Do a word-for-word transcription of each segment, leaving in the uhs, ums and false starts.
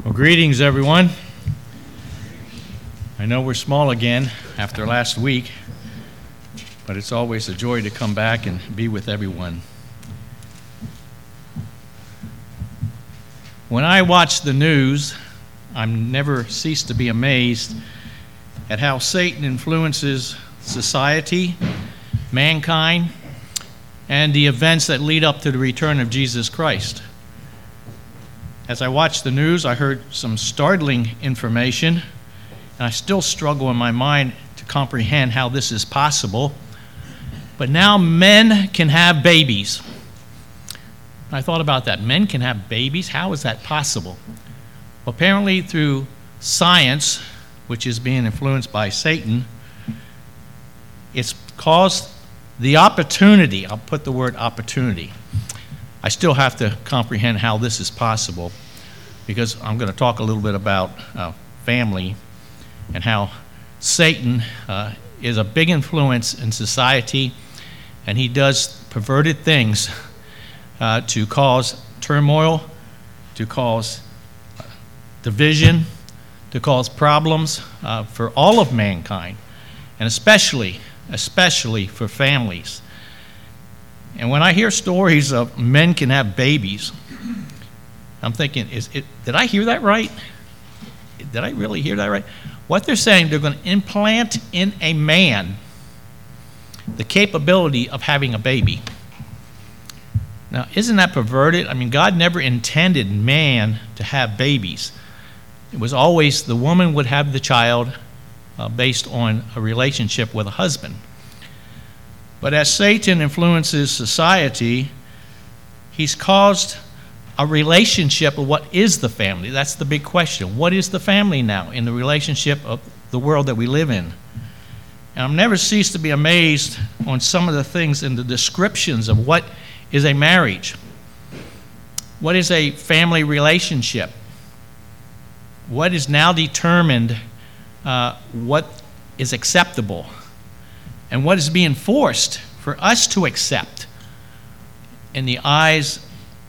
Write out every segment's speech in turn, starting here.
Well, greetings, everyone. I know we're small again after last week, but it's always a joy to come back and be with everyone. When I watch the news, I never cease to be amazed at how Satan influences society, mankind, and the events that lead up to the return of Jesus Christ. As I watched the news, I heard some startling information, and I still struggle in my mind to comprehend how this is possible. But now men can have babies. I thought about that. Men can have babies? How is that possible? Well, apparently through science, which is being influenced by Satan, it's caused the opportunity, I'll put the word opportunity. I still have to comprehend how this is possible, because I'm going to talk a little bit about uh, family and how Satan uh, is a big influence in society, and he does perverted things uh, to cause turmoil, to cause division, to cause problems uh, for all of mankind, and especially, especially for families. And when I hear stories of men can have babies, I'm thinking, is it, did I hear that right? Did I really hear that right? What they're saying, they're going to implant in a man the capability of having a baby. Now, isn't that perverted? I mean, God never intended man to have babies. It was always the woman would have the child uh, based on a relationship with a husband. But as Satan influences society, he's caused a relationship of what is the family. That's the big question. What is the family now in the relationship of the world that we live in? And I've never ceased to be amazed on some of the things in the descriptions of what is a marriage. What is a family relationship? What is now determined uh, what is acceptable? And what is being forced for us to accept in the eyes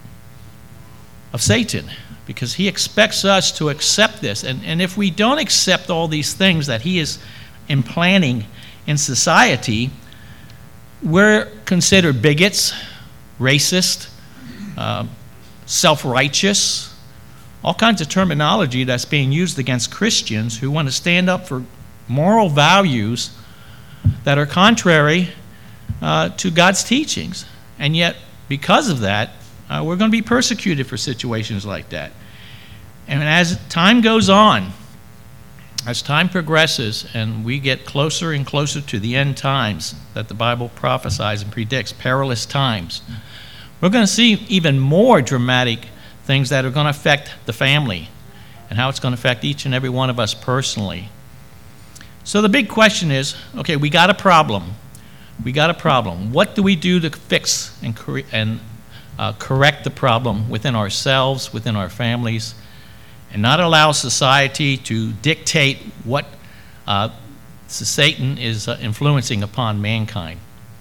of Satan, because he expects us to accept this. And, and if we don't accept all these things that he is implanting in society, we're considered bigots, racist, uh, self-righteous, all kinds of terminology that's being used against Christians who want to stand up for moral values that are contrary uh, to God's teachings. And yet, because of that, uh, we're going to be persecuted for situations like that. And as time goes on, as time progresses and we get closer and closer to the end times that the Bible prophesies and predicts, perilous times, we're going to see even more dramatic things that are going to affect the family and how it's going to affect each and every one of us personally. So the big question is, okay, we got a problem. We got a problem. What do we do to fix and, cor- and uh, correct the problem within ourselves, within our families, and not allow society to dictate what uh, Satan is uh, influencing upon mankind?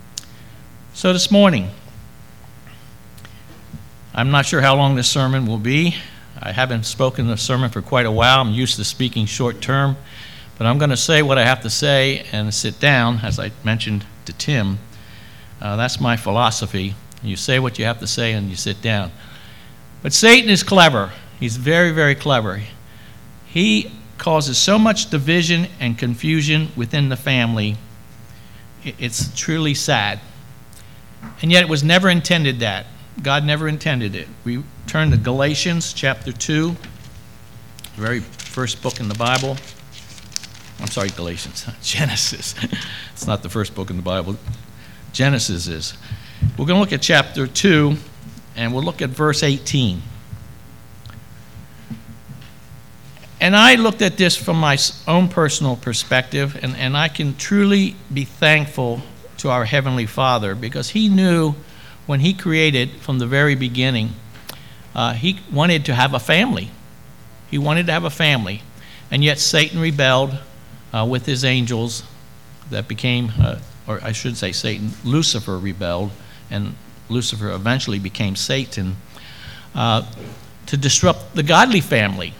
So this morning, I'm not sure how long this sermon will be. I haven't spoken the sermon for quite a while. I'm used to speaking short term. But I'm going to say what I have to say and sit down, as I mentioned to Tim. Uh, that's my philosophy. You say what you have to say and you sit down. But Satan is clever. He's very, very clever. He causes so much division and confusion within the family. It's truly sad. And yet it was never intended that. God never intended it. We turn to Galatians chapter two, the very first book in the Bible. I'm sorry, Galatians, Genesis. It's not the first book in the Bible. Genesis is. We're going to look at chapter two, and we'll look at verse eighteen. And I looked at this from my own personal perspective, and, and I can truly be thankful to our Heavenly Father, because he knew when he created from the very beginning, uh, he wanted to have a family. He wanted to have a family. And yet Satan rebelled Uh, with his angels that became, uh, or I should say Satan, Lucifer rebelled, and Lucifer eventually became Satan, uh, to disrupt the godly family.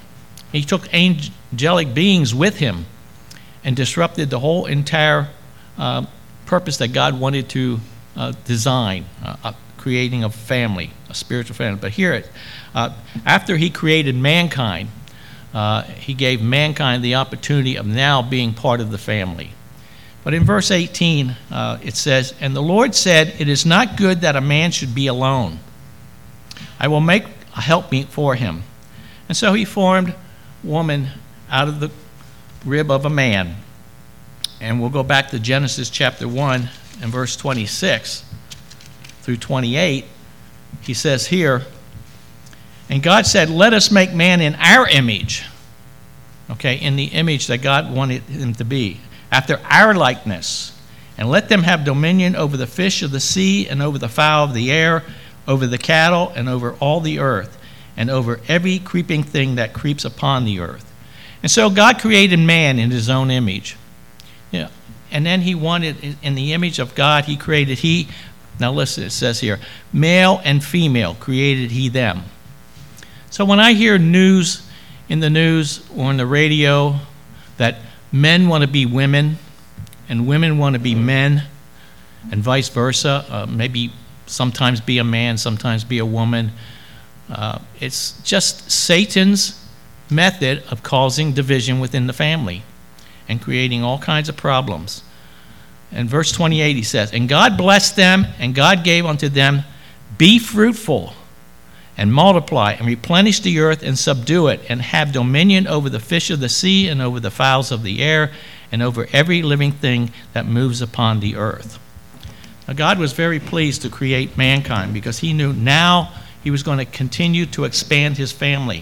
He took angelic beings with him and disrupted the whole entire uh, purpose that God wanted to uh, design, uh, uh, creating a family, a spiritual family. But here, uh, after he created mankind, uh, he gave mankind the opportunity of now being part of the family. But in verse eighteen, uh, it says, "And the Lord said, it is not good that a man should be alone. I will make a helpmeet for him. And so he formed woman out of the rib of a man." And we'll go back to Genesis chapter one and verse twenty-six through twenty-eight. He says here, "And God said, let us make man in our image." Okay, in the image that God wanted him to be, "after our likeness, and let them have dominion over the fish of the sea, and over the fowl of the air, over the cattle, and over all the earth, and over every creeping thing that creeps upon the earth." And so God created man in his own image. Yeah. And then he wanted, in the image of God, he created he, now listen, it says here, male and female created he them. So when I hear news in the news or on the radio that men want to be women and women want to be men and vice versa, uh, maybe sometimes be a man, sometimes be a woman, uh, it's just Satan's method of causing division within the family and creating all kinds of problems. In verse twenty-eight, he says, "And God blessed them, and God gave unto them, be fruitful, and multiply, and replenish the earth, and subdue it, and have dominion over the fish of the sea, and over the fowls of the air, and over every living thing that moves upon the earth." Now, God was very pleased to create mankind because he knew now he was going to continue to expand his family.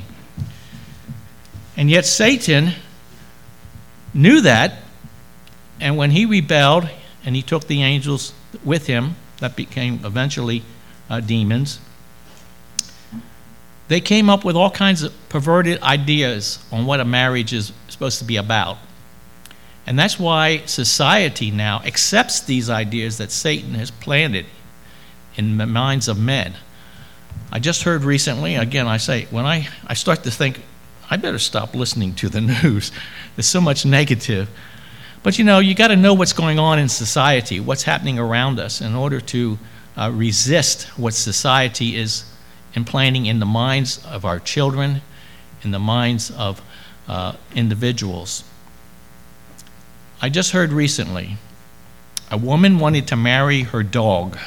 And yet Satan knew that, and when he rebelled and he took the angels with him, that became eventually uh, demons, they came up with all kinds of perverted ideas on what a marriage is supposed to be about. And that's why society now accepts these ideas that Satan has planted in the minds of men. I just heard recently, again, I say, when I, I start to think, I better stop listening to the news. There's so much negative. But you know, you got to know what's going on in society, what's happening around us, in order to uh, resist what society is implanting in the minds of our children, in the minds of uh, individuals. I just heard recently, a woman wanted to marry her dog.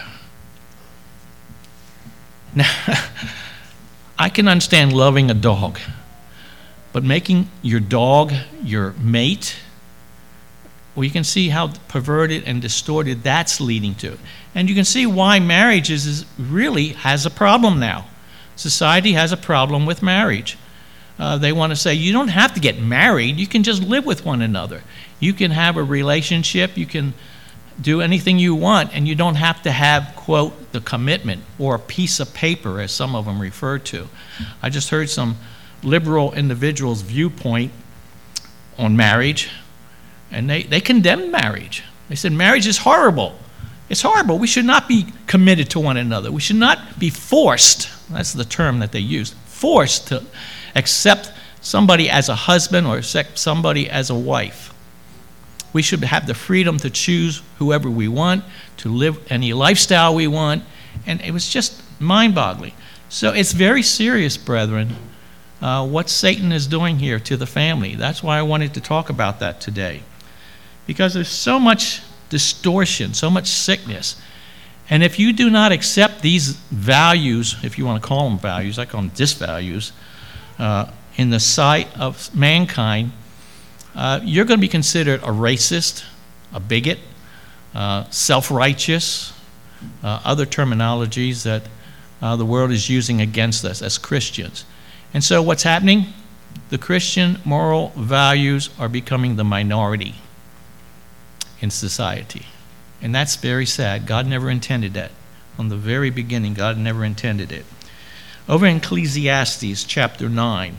Now, I can understand loving a dog, but making your dog your mate, well, you can see how perverted and distorted that's leading to. And you can see why marriage is, is really has a problem now. Society has a problem with marriage. Uh, they want to say, you don't have to get married. You can just live with one another. You can have a relationship. You can do anything you want, and you don't have to have, quote, the commitment or a piece of paper, as some of them refer to. I just heard some liberal individuals' viewpoint on marriage, and they, they condemned marriage. They said marriage is horrible. It's horrible. We should not be committed to one another. We should not be forced, that's the term that they used, forced to accept somebody as a husband or accept somebody as a wife. We should have the freedom to choose whoever we want, to live any lifestyle we want, and it was just mind-boggling. So it's very serious, brethren, uh, what Satan is doing here to the family. That's why I wanted to talk about that today, because there's so much distortion, so much sickness. And if you do not accept these values, if you want to call them values, I call them disvalues, uh, in the sight of mankind, uh, you're going to be considered a racist, a bigot, uh, self-righteous, uh, other terminologies that uh, the world is using against us as Christians. And so what's happening? The Christian moral values are becoming the minority in society. And that's very sad. God never intended that. From the very beginning, God never intended it. Over in Ecclesiastes chapter nine.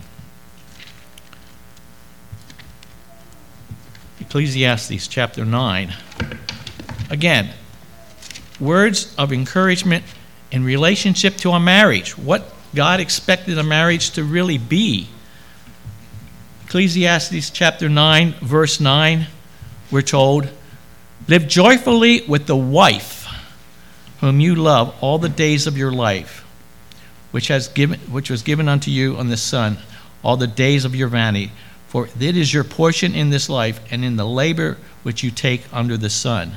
Ecclesiastes chapter nine. Again, words of encouragement in relationship to a marriage. What God expected a marriage to really be. Ecclesiastes chapter nine, verse nine, we're told, live joyfully with the wife whom you love all the days of your life, which has given, which was given unto you on the Son, all the days of your vanity. For it is your portion in this life and in the labor which you take under the sun.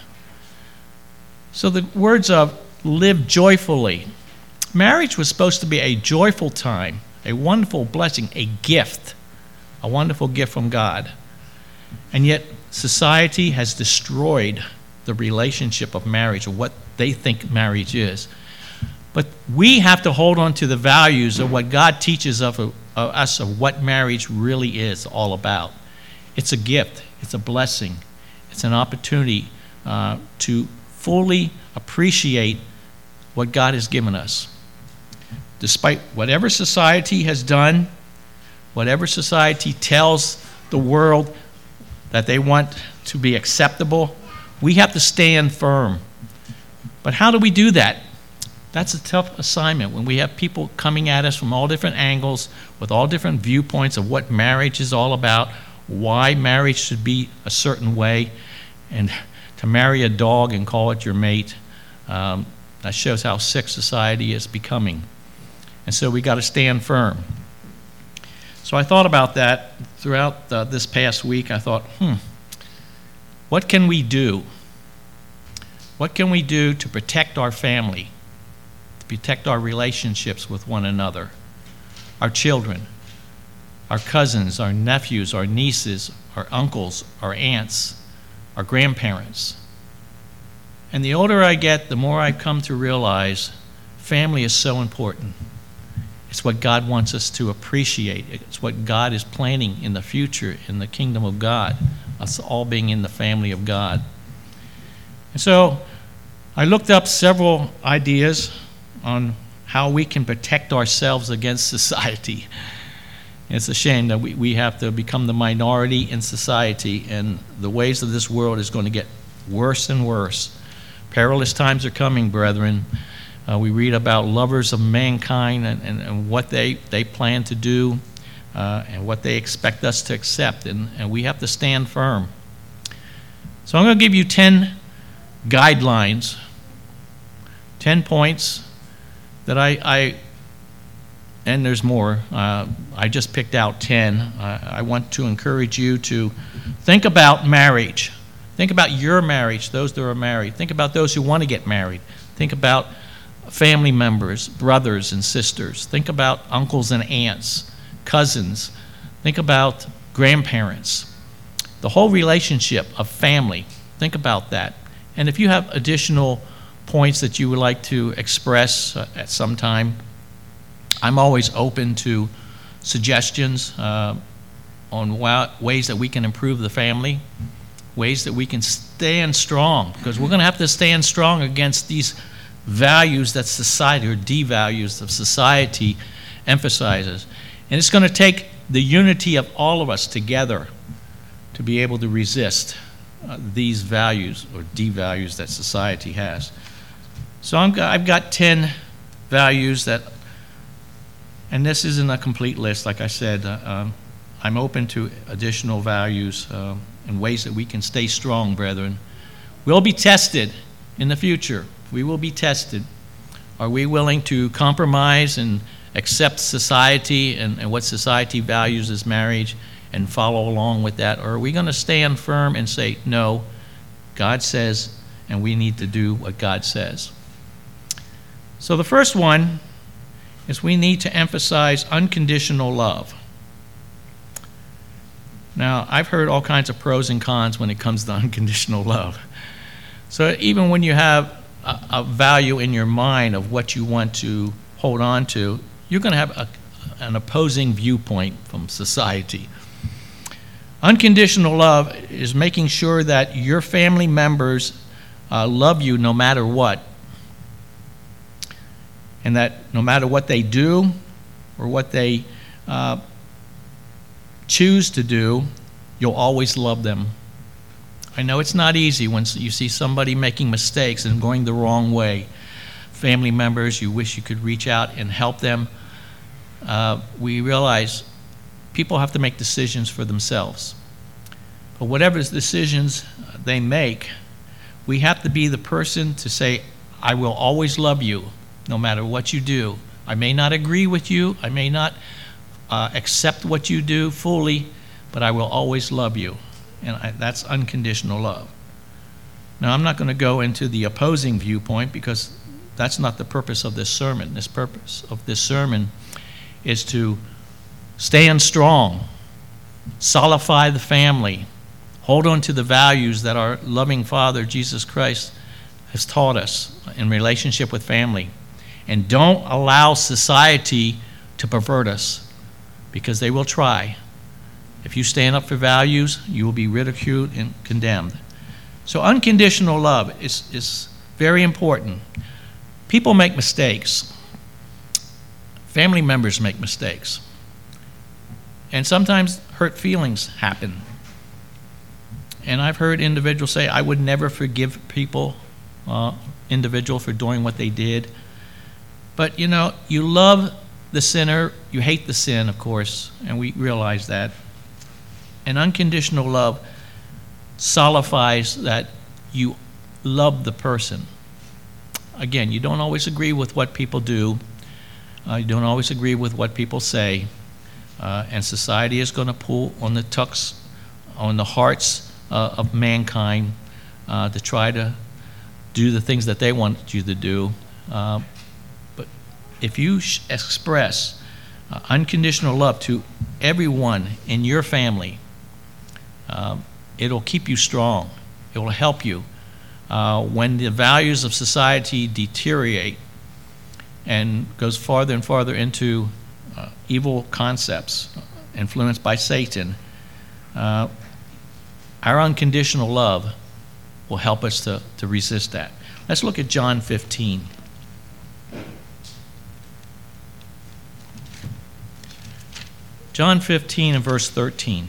So the words of live joyfully. Marriage was supposed to be a joyful time, a wonderful blessing, a gift, a wonderful gift from God. And yet society has destroyed the relationship of marriage, or what they think marriage is. But we have to hold on to the values of what God teaches of, of us, of what marriage really is all about. It's a gift. It's a blessing. It's an opportunity uh, to fully appreciate what God has given us. Despite whatever society has done, whatever society tells the world that they want to be acceptable, we have to stand firm. But how do we do that? That's a tough assignment when we have people coming at us from all different angles with all different viewpoints of what marriage is all about, why marriage should be a certain way, and to marry a dog and call it your mate, um, that shows how sick society is becoming. And so we got to stand firm. So I thought about that throughout uh, this past week. I thought, hmm, what can we do? What can we do to protect our family? Protect our relationships with one another, our children, our cousins, our nephews, our nieces, our uncles, our aunts, our grandparents. And the older I get, the more I come to realize family is so important. It's what God wants us to appreciate. It's what God is planning in the future in the kingdom of God, us all being in the family of God. And so I looked up several ideas on how we can protect ourselves against society. It's a shame that we, we have to become the minority in society, and the ways of this world is going to get worse and worse. Perilous times are coming, brethren. Uh, we read about lovers of mankind and, and, and what they, they plan to do uh, and what they expect us to accept, and, and we have to stand firm. So I'm going to give you ten guidelines, ten points that I, I and there's more, uh, I just picked out ten. I, I want to encourage you to think about marriage. Think about your marriage, those that are married. Think about those who want to get married. Think about family members, brothers and sisters. Think about uncles and aunts, cousins. Think about grandparents. The whole relationship of family. Think about that. And if you have additional points that you would like to express uh, at some time, I'm always open to suggestions uh, on wa- ways that we can improve the family, ways that we can stand strong, because we're going to have to stand strong against these values that society, or devalues of society, emphasizes. And it's going to take the unity of all of us together to be able to resist uh, these values or devalues that society has. So I'm, I've got ten values that, and this isn't a complete list, like I said. Uh, um, I'm open to additional values uh, and ways that we can stay strong, brethren. We'll be tested in the future. We will be tested. Are we willing to compromise and accept society and, and what society values as marriage and follow along with that? Or are we going to stand firm and say, no, God says, and we need to do what God says? So the first one is we need to emphasize unconditional love. Now, I've heard all kinds of pros and cons when it comes to unconditional love. So even when you have a, a value in your mind of what you want to hold on to, you're going to have a, an opposing viewpoint from society. Unconditional love is making sure that your family members uh, love you no matter what, and that no matter what they do or what they uh, choose to do, you'll always love them. I know it's not easy when you see somebody making mistakes and going the wrong way. Family members, you wish you could reach out and help them. Uh, we realize people have to make decisions for themselves. But whatever decisions they make, we have to be the person to say, I will always love you, no matter what you do. I may not agree with you, I may not uh, accept what you do fully, but I will always love you. And I, that's unconditional love. Now, I'm not going to go into the opposing viewpoint because that's not the purpose of this sermon. This purpose of this sermon is to stand strong, solidify the family, hold on to the values that our loving Father, Jesus Christ, has taught us in relationship with family. And don't allow society to pervert us, because they will try. If you stand up for values, you will be ridiculed and condemned. So unconditional love is, is very important. People make mistakes. Family members make mistakes. And sometimes hurt feelings happen. And I've heard individuals say, I would never forgive people, uh, individual for doing what they did. But, you know, you love the sinner, you hate the sin, of course, and we realize that. And unconditional love solidifies that you love the person. Again, you don't always agree with what people do. Uh, you don't always agree with what people say. Uh, and society is going to pull on the tucks, on the hearts uh, of mankind uh, to try to do the things that they want you to do. Uh, but if you sh- express uh, unconditional love to everyone in your family, uh, it'll keep you strong. It will help you. Uh, when the values of society deteriorate and goes farther and farther into uh, evil concepts influenced by Satan, uh, our unconditional love will help us to, to resist that. Let's look at John fifteen. John fifteen and verse thirteen.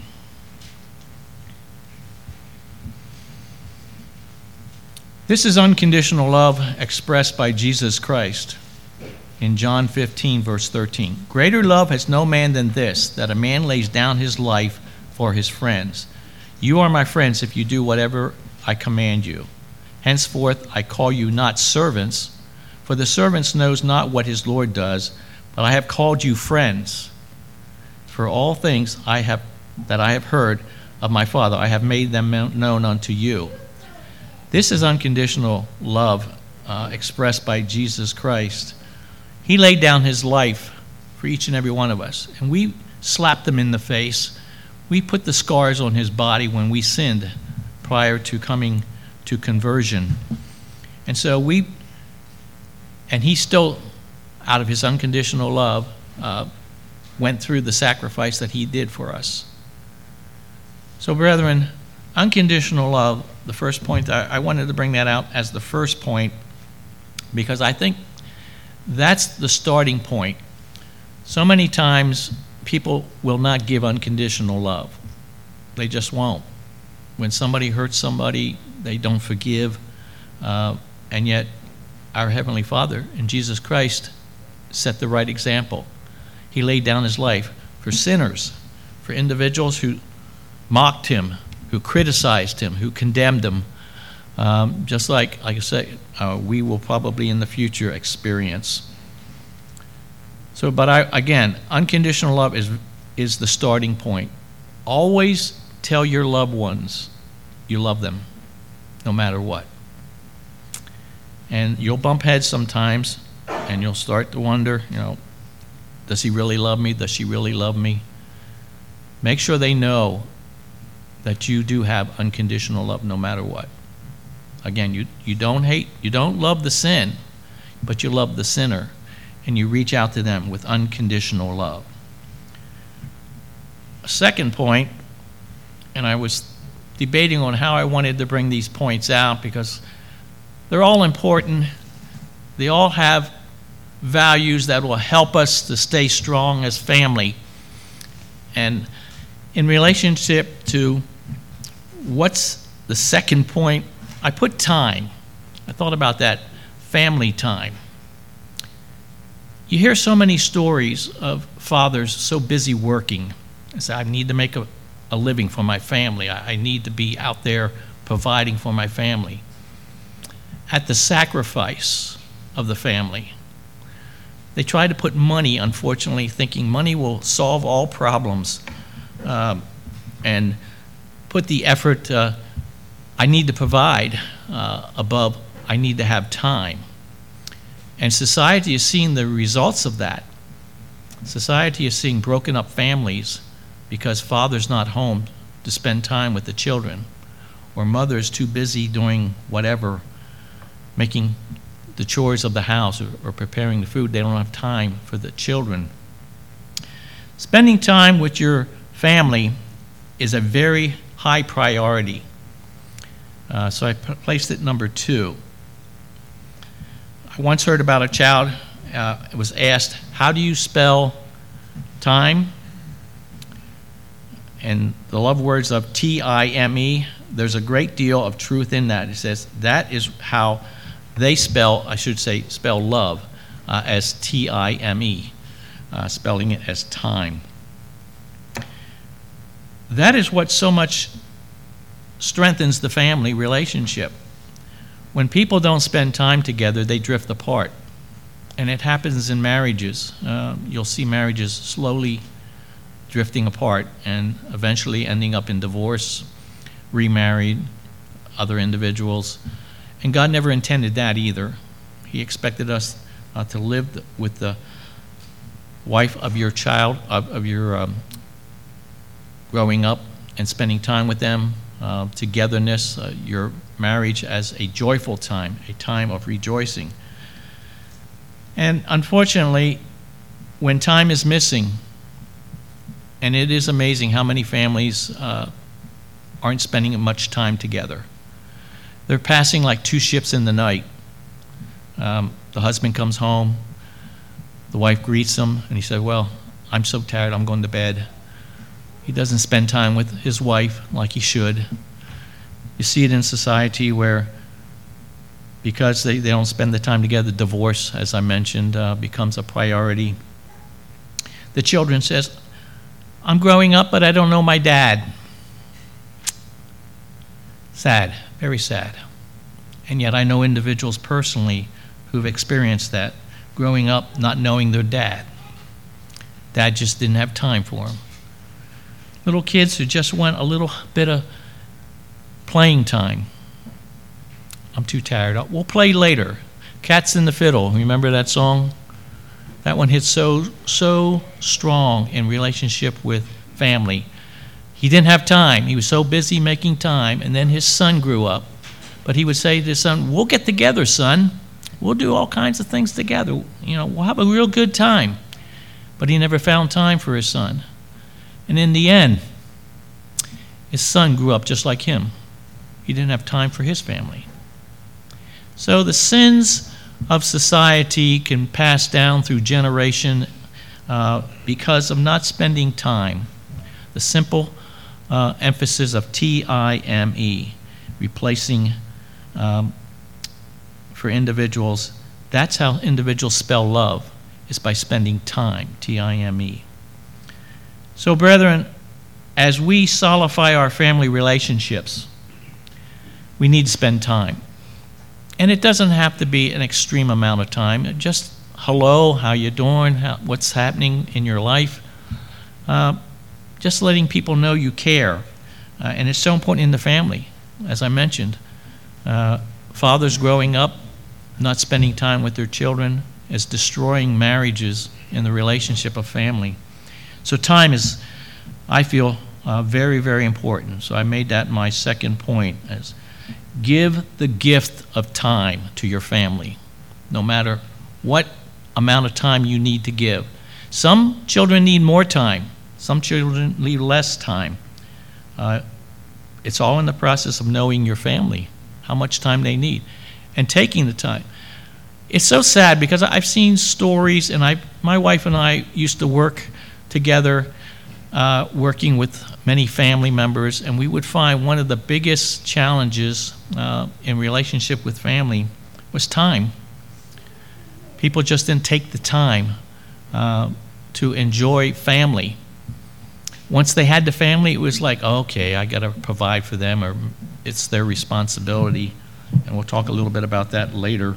This is unconditional love expressed by Jesus Christ in John fifteen, verse thirteen. Greater love has no man than this, that a man lays down his life for his friends. You are my friends if you do whatever I command you. Henceforth I call you not servants, for the servant knows not what his Lord does, but I have called you friends. For all things I have that I have heard of my Father, I have made them known unto you. This is unconditional love uh, expressed by Jesus Christ. He laid down his life for each and every one of us, and we slapped him in the face. We put the scars on his body when we sinned prior to coming to conversion. And so we, and he still, out of his unconditional love, uh, went through the sacrifice that he did for us. So, brethren, unconditional love, the first point, I, I wanted to bring that out as the first point because I think that's the starting point. So many times people will not give unconditional love. They just won't. When somebody hurts somebody, they don't forgive. Uh, and yet our Heavenly Father in Jesus Christ set the right example. He laid down his life for sinners, for individuals who mocked him, who criticized him, who condemned him, um, just like, like I say, uh, we will probably in the future experience. So, but I, again, unconditional love is is the starting point. Always tell your loved ones you love them, no matter what. And you'll bump heads sometimes, and you'll start to wonder, you know, does he really love me? Does she really love me? Make sure they know that you do have unconditional love no matter what. Again, you, you don't hate, you don't love the sin, but you love the sinner, and you reach out to them with unconditional love. A second point, and I was debating on how I wanted to bring these points out because they're all important. They all have values that will help us to stay strong as family. And in relationship to what's the second point, I put time. I thought about that, family time. You hear so many stories of fathers so busy working, I said, I need to make a, a living for my family. I, I need to be out there providing for my family. At the sacrifice of the family. They try to put money, unfortunately, thinking money will solve all problems, um, and put the effort, uh, I need to provide, uh, above I need to have time. And society is seeing the results of that. Society is seeing broken up families because father's not home to spend time with the children, or mother's too busy doing whatever, making the chores of the house or, or preparing the food. They don't have time for the children. Spending time with your family is a very high priority. Uh, so I p- placed it number two. I once heard about a child, uh, was asked, how do you spell time? And the love words of T I M E, there's a great deal of truth in that. It says that is how they spell, I should say, spell love, uh, as T I M E, uh, spelling it as time. That is what so much strengthens the family relationship. When people don't spend time together, they drift apart. And it happens in marriages. Uh, you'll see marriages slowly drifting apart and eventually ending up in divorce, remarried, other individuals. And God never intended that either. He expected us uh, to live th- with the wife of your child, of, of your um, growing up and spending time with them, uh, togetherness, uh, your marriage as a joyful time, a time of rejoicing. And unfortunately, when time is missing, and it is amazing how many families uh, aren't spending much time together. They're passing like two ships in the night. Um, the husband comes home, the wife greets him, and he said, well, I'm so tired, I'm going to bed. He doesn't spend time with his wife like he should. You see it in society where, because they, they don't spend the time together, divorce, as I mentioned, uh, becomes a priority. The children says, I'm growing up, but I don't know my dad. Sad, very sad. And yet I know individuals personally who've experienced that, growing up not knowing their dad. Dad just didn't have time for them. Little kids who just want a little bit of playing time. I'm too tired. We'll play later. Cats in the Fiddle. Remember that song? That one hits so, so strong in relationship with family. He didn't have time. He was so busy making time. And then his son grew up. But he would say to his son, we'll get together, son. We'll do all kinds of things together. You know, we'll have a real good time. But he never found time for his son. And in the end, his son grew up just like him. He didn't have time for his family. So the sins of society can pass down through generation uh, because of not spending time. The simple uh, emphasis of T I M E, replacing um, for individuals. That's how individuals spell love, is by spending time, T I M E. So, brethren, as we solidify our family relationships, we need to spend time. And it doesn't have to be an extreme amount of time. Just hello, how you doing, how, what's happening in your life. Uh, just letting people know you care. Uh, and it's so important in the family, as I mentioned. Uh, fathers growing up, not spending time with their children, is destroying marriages in the relationship of family. So time is, I feel, uh, very, very important. So I made that my second point, as give the gift of time to your family, no matter what amount of time you need to give. Some children need more time. Some children need less time. Uh, it's all in the process of knowing your family, how much time they need, and taking the time. It's so sad because I've seen stories, and I, my wife and I used to work together, uh, working with many family members, and we would find one of the biggest challenges uh, in relationship with family was time. People just didn't take the time uh, to enjoy family. Once they had the family, it was like, okay, I got to provide for them, or it's their responsibility. And we'll talk a little bit about that later.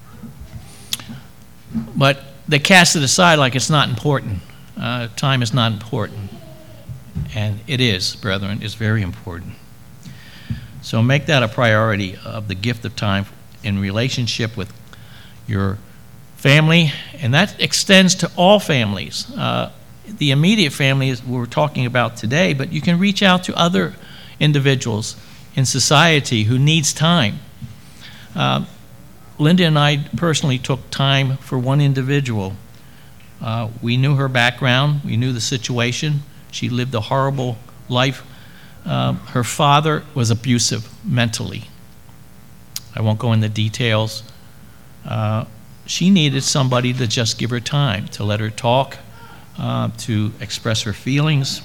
But they cast it aside like it's not important. Uh, time is not important. And it is, brethren, it's very important. So make that a priority of the gift of time in relationship with your family, and that extends to all families. Uh, the immediate family is what we're talking about today, but you can reach out to other individuals in society who needs time. Uh, Linda and I personally took time for one individual. Uh, we knew her background, we knew the situation. She lived a horrible life. Uh, her father was abusive mentally. I won't go into details. Uh, she needed somebody to just give her time, to let her talk, uh, to express her feelings.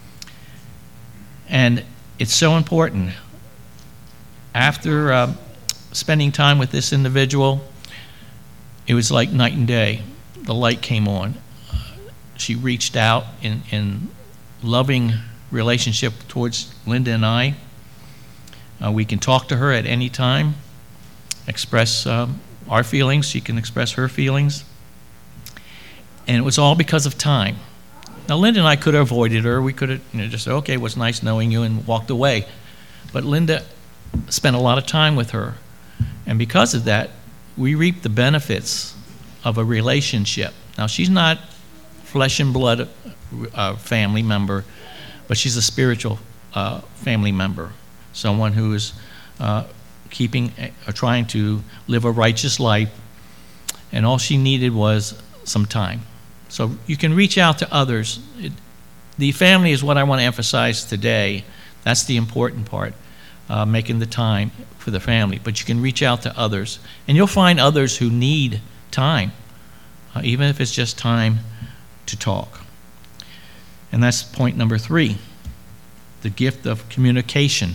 And it's so important. After uh, spending time with this individual, it was like night and day. The light came on. Uh, she reached out in, in loving relationship towards Linda and I. Uh, we can talk to her at any time, express um, our feelings. She can express her feelings. And it was all because of time. Now, Linda and I could have avoided her. We could have you know, just said, okay, it was nice knowing you, and walked away. But Linda spent a lot of time with her. And because of that, we reap the benefits of a relationship. Now, she's not flesh and blood uh, family member, but she's a spiritual uh, family member, someone who is uh, keeping, uh, trying to live a righteous life, and all she needed was some time. So you can reach out to others. It, the family is what I want to emphasize today. That's the important part, uh, making the time for the family. But you can reach out to others, and you'll find others who need time, uh, even if it's just time to talk. And that's point number three, the gift of communication.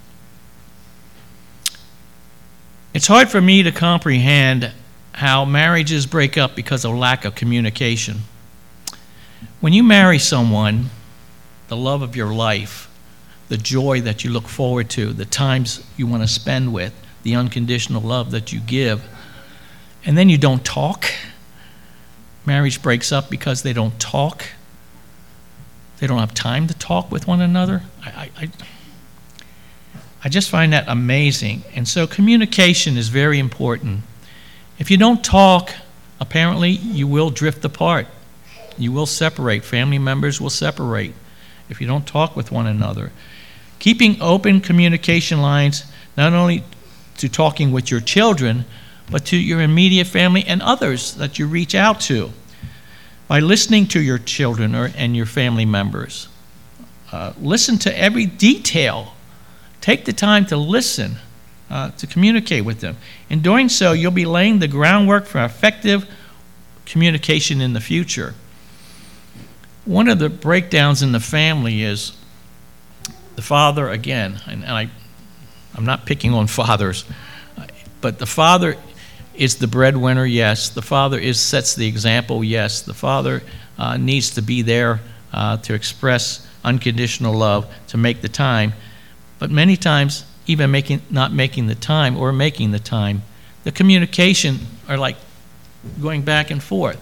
It's hard for me to comprehend how marriages break up because of lack of communication. When you marry someone, the love of your life, the joy that you look forward to, the times you want to spend with, the unconditional love that you give, and then you don't talk, marriage breaks up because they don't talk. They don't have time to talk with one another. I, I, I just find that amazing. And so communication is very important. If you don't talk, apparently you will drift apart. You will separate. Family members will separate if you don't talk with one another. Keeping open communication lines, not only to talking with your children, but to your immediate family and others that you reach out to. By listening to your children or, and your family members. Uh, listen to every detail. Take the time to listen, uh, to communicate with them. In doing so, you'll be laying the groundwork for effective communication in the future. One of the breakdowns in the family is the father, again, and, and I, I'm not picking on fathers, but the father is the breadwinner, yes. The father is sets the example, yes. The father uh, needs to be there uh, to express unconditional love, to make the time. But many times, even making not making the time or making the time, the communication are like going back and forth.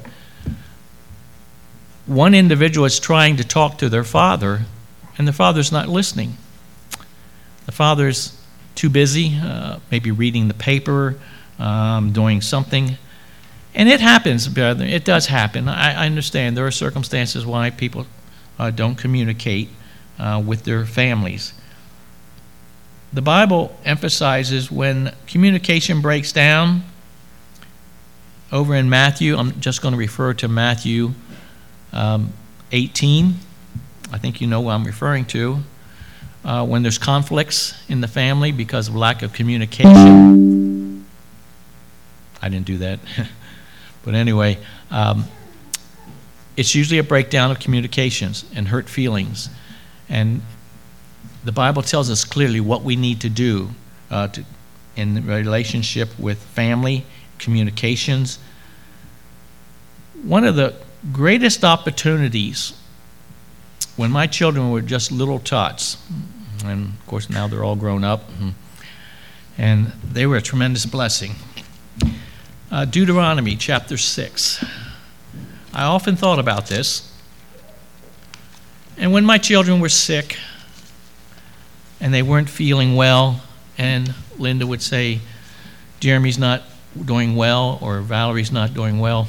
One individual is trying to talk to their father, and the father's not listening. The father's too busy, uh, maybe reading the paper, Um, doing something. And it happens, brother. It does happen. I, I understand there are circumstances why people uh, don't communicate uh, with their families. The Bible emphasizes when communication breaks down, over in Matthew, I'm just going to refer to Matthew um, eighteen. I think you know what I'm referring to. Uh, when there's conflicts in the family because of lack of communication. I didn't do that. But anyway, um, it's usually a breakdown of communications and hurt feelings. And the Bible tells us clearly what we need to do uh, to, in relationship with family, communications. One of the greatest opportunities when my children were just little tots, and of course now they're all grown up, and they were a tremendous blessing. Uh, Deuteronomy chapter six. I often thought about this. And when my children were sick and they weren't feeling well, and Linda would say, Jeremy's not doing well, or Valerie's not doing well,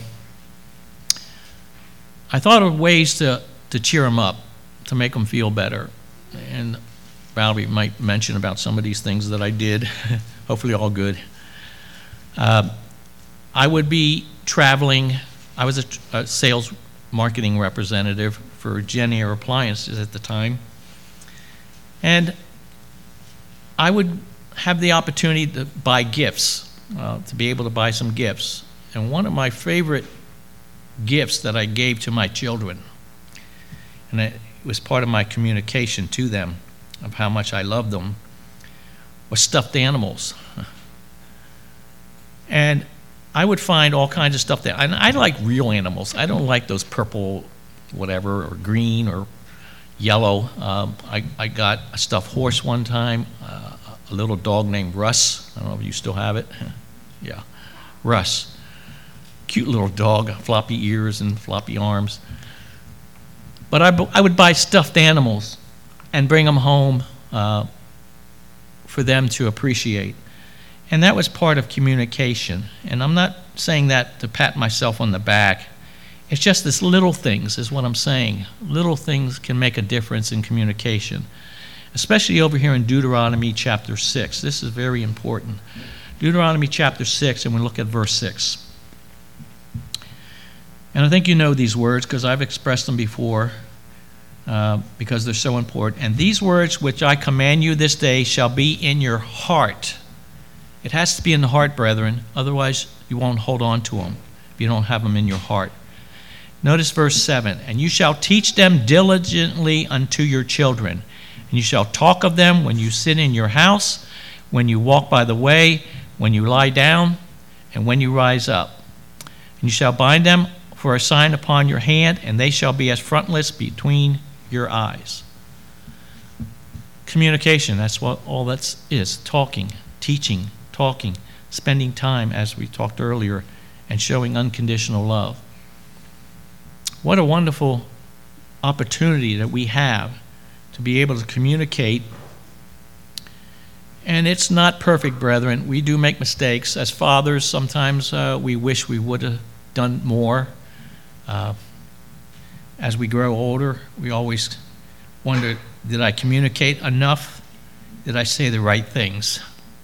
I thought of ways to, to cheer them up, to make them feel better. And Valerie might mention about some of these things that I did, hopefully all good. Uh, I would be traveling. I was a, a sales marketing representative for Jennier Appliances at the time. And I would have the opportunity to buy gifts, uh, to be able to buy some gifts. And one of my favorite gifts that I gave to my children, and it was part of my communication to them of how much I loved them, was stuffed animals. And I would find all kinds of stuff there. And I like real animals. I don't like those purple whatever, or green, or yellow. Um, I, I got a stuffed horse one time, uh, a little dog named Russ. I don't know if you still have it. Yeah, Russ. Cute little dog, floppy ears and floppy arms. But I, I would buy stuffed animals and bring them home uh, for them to appreciate. And that was part of communication. And I'm not saying that to pat myself on the back. It's just this little things is what I'm saying. Little things can make a difference in communication, especially over here in Deuteronomy chapter six. This is very important. Deuteronomy chapter six, and we look at verse six. And I think you know these words because I've expressed them before uh, because they're so important. And these words which I command you this day shall be in your heart. It has to be in the heart, brethren. Otherwise, you won't hold on to them if you don't have them in your heart. Notice verse seven. And you shall teach them diligently unto your children. And you shall talk of them when you sit in your house, when you walk by the way, when you lie down, and when you rise up. And you shall bind them for a sign upon your hand, and they shall be as frontlets between your eyes. Communication, that's what all that is. Talking, teaching, talking, spending time, as we talked earlier, and showing unconditional love. What a wonderful opportunity that we have to be able to communicate. And it's not perfect, brethren. We do make mistakes. As fathers, sometimes uh, we wish we would have done more. Uh, as we grow older, we always wonder, did I communicate enough? Did I say the right things?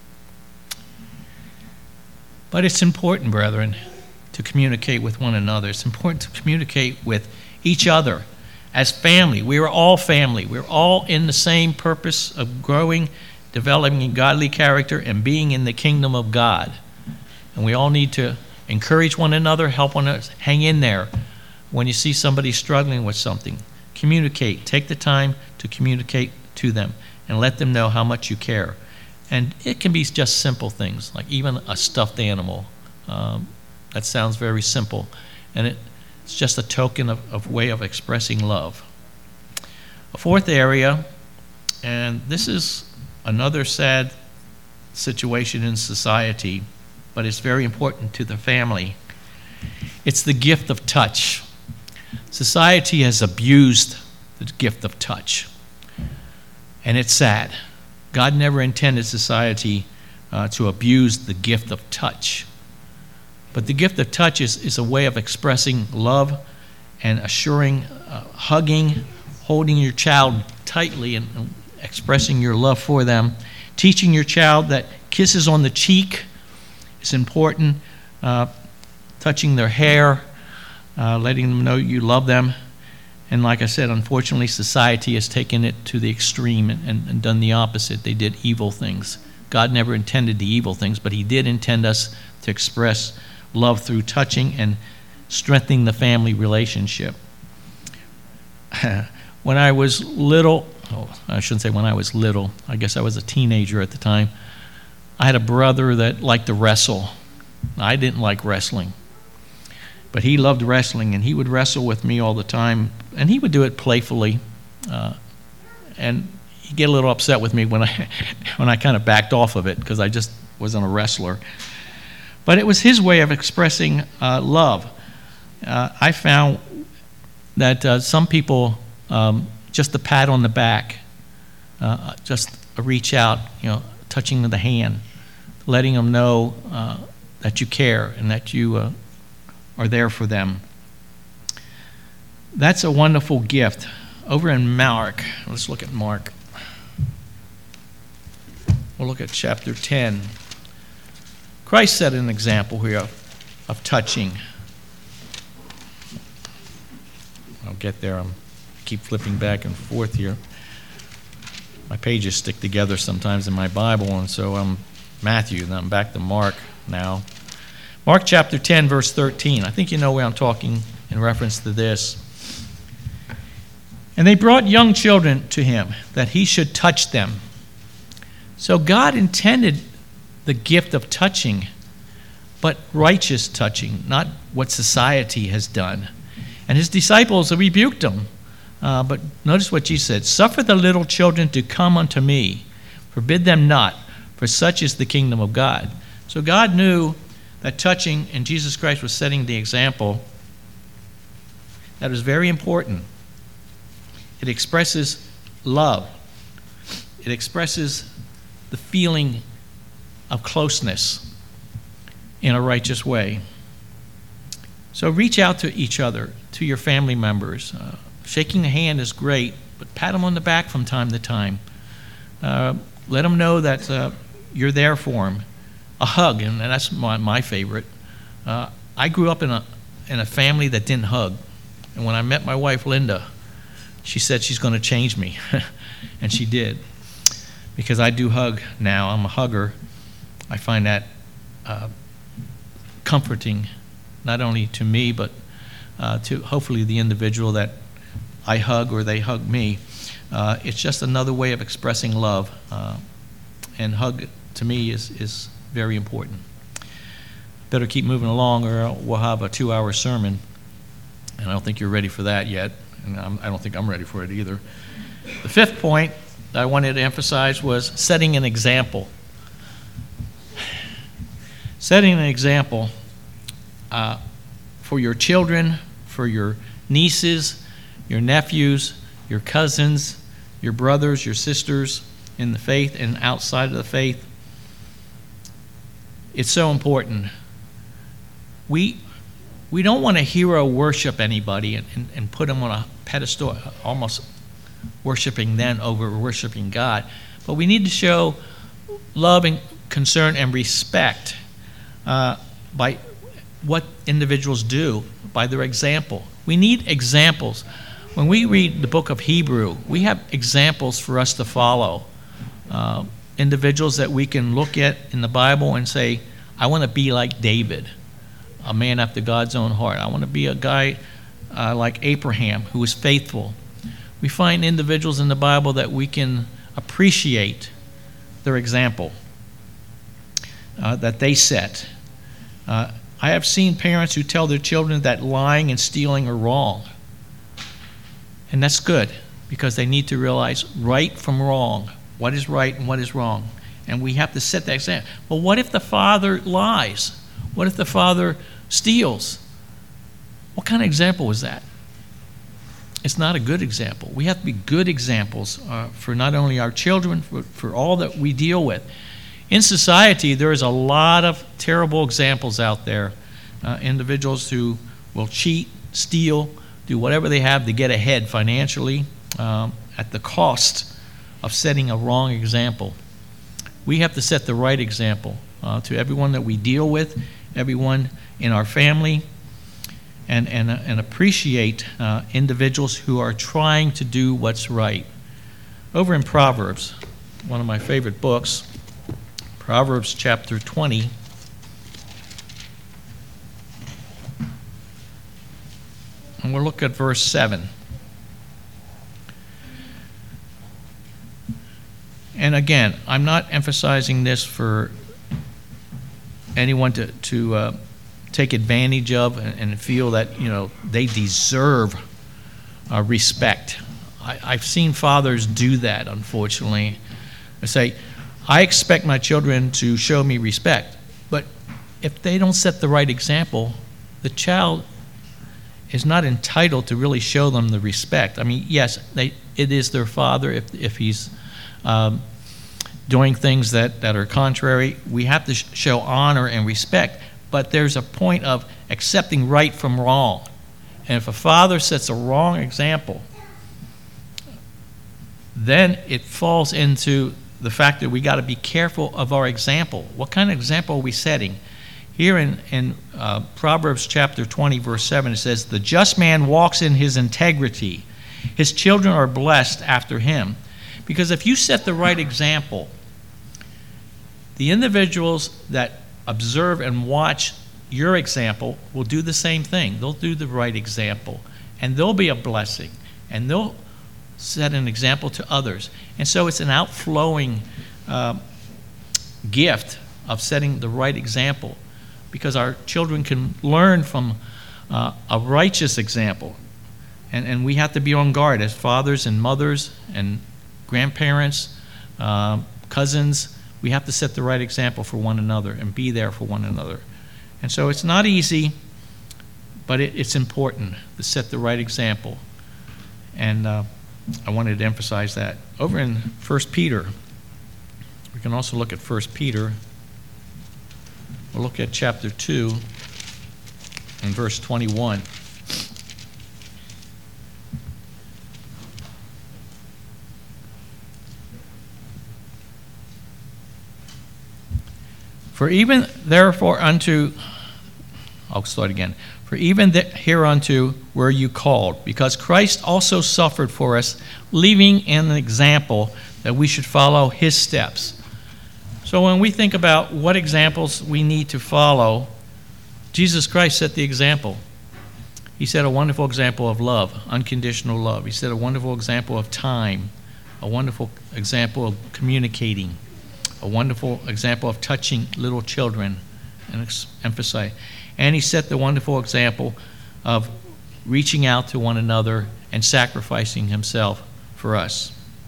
But it's important, brethren, to communicate with one another. It's important to communicate with each other as family. We are all family. We're all in the same purpose of growing, developing godly character, and being in the kingdom of God. And we all need to encourage one another, help one another, hang in there. When you see somebody struggling with something, communicate. Take the time to communicate to them and let them know how much you care. And it can be just simple things, like even a stuffed animal. Um, that sounds very simple. And it, it's just a token of, of way of expressing love. A fourth area, and this is another sad situation in society, but it's very important to the family. It's the gift of touch. Society has abused the gift of touch, and it's sad. God never intended society uh, to abuse the gift of touch. But the gift of touch is, is a way of expressing love and assuring, uh, hugging, holding your child tightly and, and expressing your love for them. Teaching your child that kisses on the cheek is important. Uh, touching their hair, uh, letting them know you love them. And like I said, unfortunately, society has taken it to the extreme and, and, and done the opposite. They did evil things. God never intended the evil things, but he did intend us to express love through touching and strengthening the family relationship. When I was little, oh, I shouldn't say when I was little, I guess I was a teenager at the time, I had a brother that liked to wrestle. I didn't like wrestling, but he loved wrestling, and he would wrestle with me all the time, and he would do it playfully, Uh, and he'd get a little upset with me when I, when I kind of backed off of it because I just wasn't a wrestler. But it was his way of expressing uh, love. Uh, I found that uh, some people, um, just a pat on the back, uh, just a reach out, you know, touching the hand, letting them know uh, that you care and that you uh, are there for them. That's a wonderful gift. Over in Mark, let's look at Mark. We'll look at chapter ten. Christ set an example here of, of touching. I'll get there. I'm, I keep flipping back and forth here. My pages stick together sometimes in my Bible, and so I'm Matthew, and I'm back to Mark now. Mark chapter ten, verse thirteen. I think you know where I'm talking in reference to this. And they brought young children to him, that he should touch them. So God intended the gift of touching, but righteous touching, not what society has done. And his disciples rebuked him. Uh, but notice what Jesus said, "Suffer the little children to come unto me, forbid them not, for such is the kingdom of God." So God knew that touching, and Jesus Christ was setting the example, that was very important. It expresses love. It expresses the feeling of closeness in a righteous way. So reach out to each other, to your family members. Uh, shaking the hand is great, but pat them on the back from time to time. Uh, let them know that uh, you're there for them. A hug, and that's my, my favorite. Uh, I grew up in a in a family that didn't hug, and when I met my wife Linda, she said she's going to change me, and she did, because I do hug now. I'm a hugger. I find that uh, comforting, not only to me, but uh, to hopefully the individual that I hug or they hug me. Uh, it's just another way of expressing love, uh, and hug to me is, is very important. Better keep moving along, or we'll have a two-hour sermon, and I don't think you're ready for that yet, and I'm, I don't think I'm ready for it either. The fifth point that I wanted to emphasize was setting an example. Setting an example uh, for your children, for your nieces, your nephews, your cousins, your brothers, your sisters in the faith and outside of the faith. It's so important. We we don't want to hero worship anybody and, and, and put them on a pedestal, almost worshiping them over worshiping God. But we need to show love and concern and respect uh, by what individuals do, by their example. We need examples. When we read the book of Hebrew, we have examples for us to follow. Uh, individuals that we can look at in the Bible and say, I want to be like David, a man after God's own heart. I want to be a guy uh, like Abraham, who was faithful. We find individuals in the Bible that we can appreciate their example uh, that they set. Uh, I have seen parents who tell their children that lying and stealing are wrong. And that's good, because they need to realize right from wrong, what is right and what is wrong. And we have to set that example. Well, what if the father lies? What if the father steals? What kind of example is that? It's not a good example. We have to be good examples uh, for not only our children, for, for all that we deal with. In society, there is a lot of terrible examples out there. Uh, individuals who will cheat, steal, do whatever they have to get ahead financially um, at the cost of setting a wrong example. We have to set the right example uh, to everyone that we deal with, everyone in our family, and, and, uh, and appreciate uh, individuals who are trying to do what's right. Over in Proverbs, one of my favorite books, Proverbs chapter twenty, and we'll look at verse seven. And again, I'm not emphasizing this for anyone to, to uh, take advantage of and, and feel that, you know, they deserve uh, respect. I, I've seen fathers do that, unfortunately. I say, I expect my children to show me respect, but if they don't set the right example, the child is not entitled to really show them the respect. I mean, yes, they, it is their father. If, if he's um, doing things that, that are contrary, we have to sh- show honor and respect, but there's a point of accepting right from wrong. And if a father sets a wrong example, then it falls into the fact that we got to be careful of our example. What kind of example are we setting? Here in, in uh, Proverbs chapter twenty, verse seven, it says, "The just man walks in his integrity. His children are blessed after him." Because if you set the right example, the individuals that observe and watch your example will do the same thing. They'll do the right example, and they'll be a blessing, and they'll set an example to others. And so it's an outflowing uh, gift of setting the right example, because our children can learn from uh, a righteous example. And, and we have to be on guard as fathers and mothers and grandparents, uh, cousins. We have to set the right example for one another and be there for one another. And so it's not easy, but it, it's important to set the right example. And uh, I wanted to emphasize that. Over in First Peter, we can also look at First Peter. We'll look at chapter two and verse twenty-one. For even therefore unto, I'll start again. For even th- hereunto were you called, because Christ also suffered for us, leaving an example that we should follow his steps. So when we think about what examples we need to follow, Jesus Christ set the example. He set a wonderful example of love, unconditional love. He set a wonderful example of time, a wonderful example of communicating, a wonderful example of touching little children and ex- emphasize. And he set the wonderful example of reaching out to one another and sacrificing himself for us.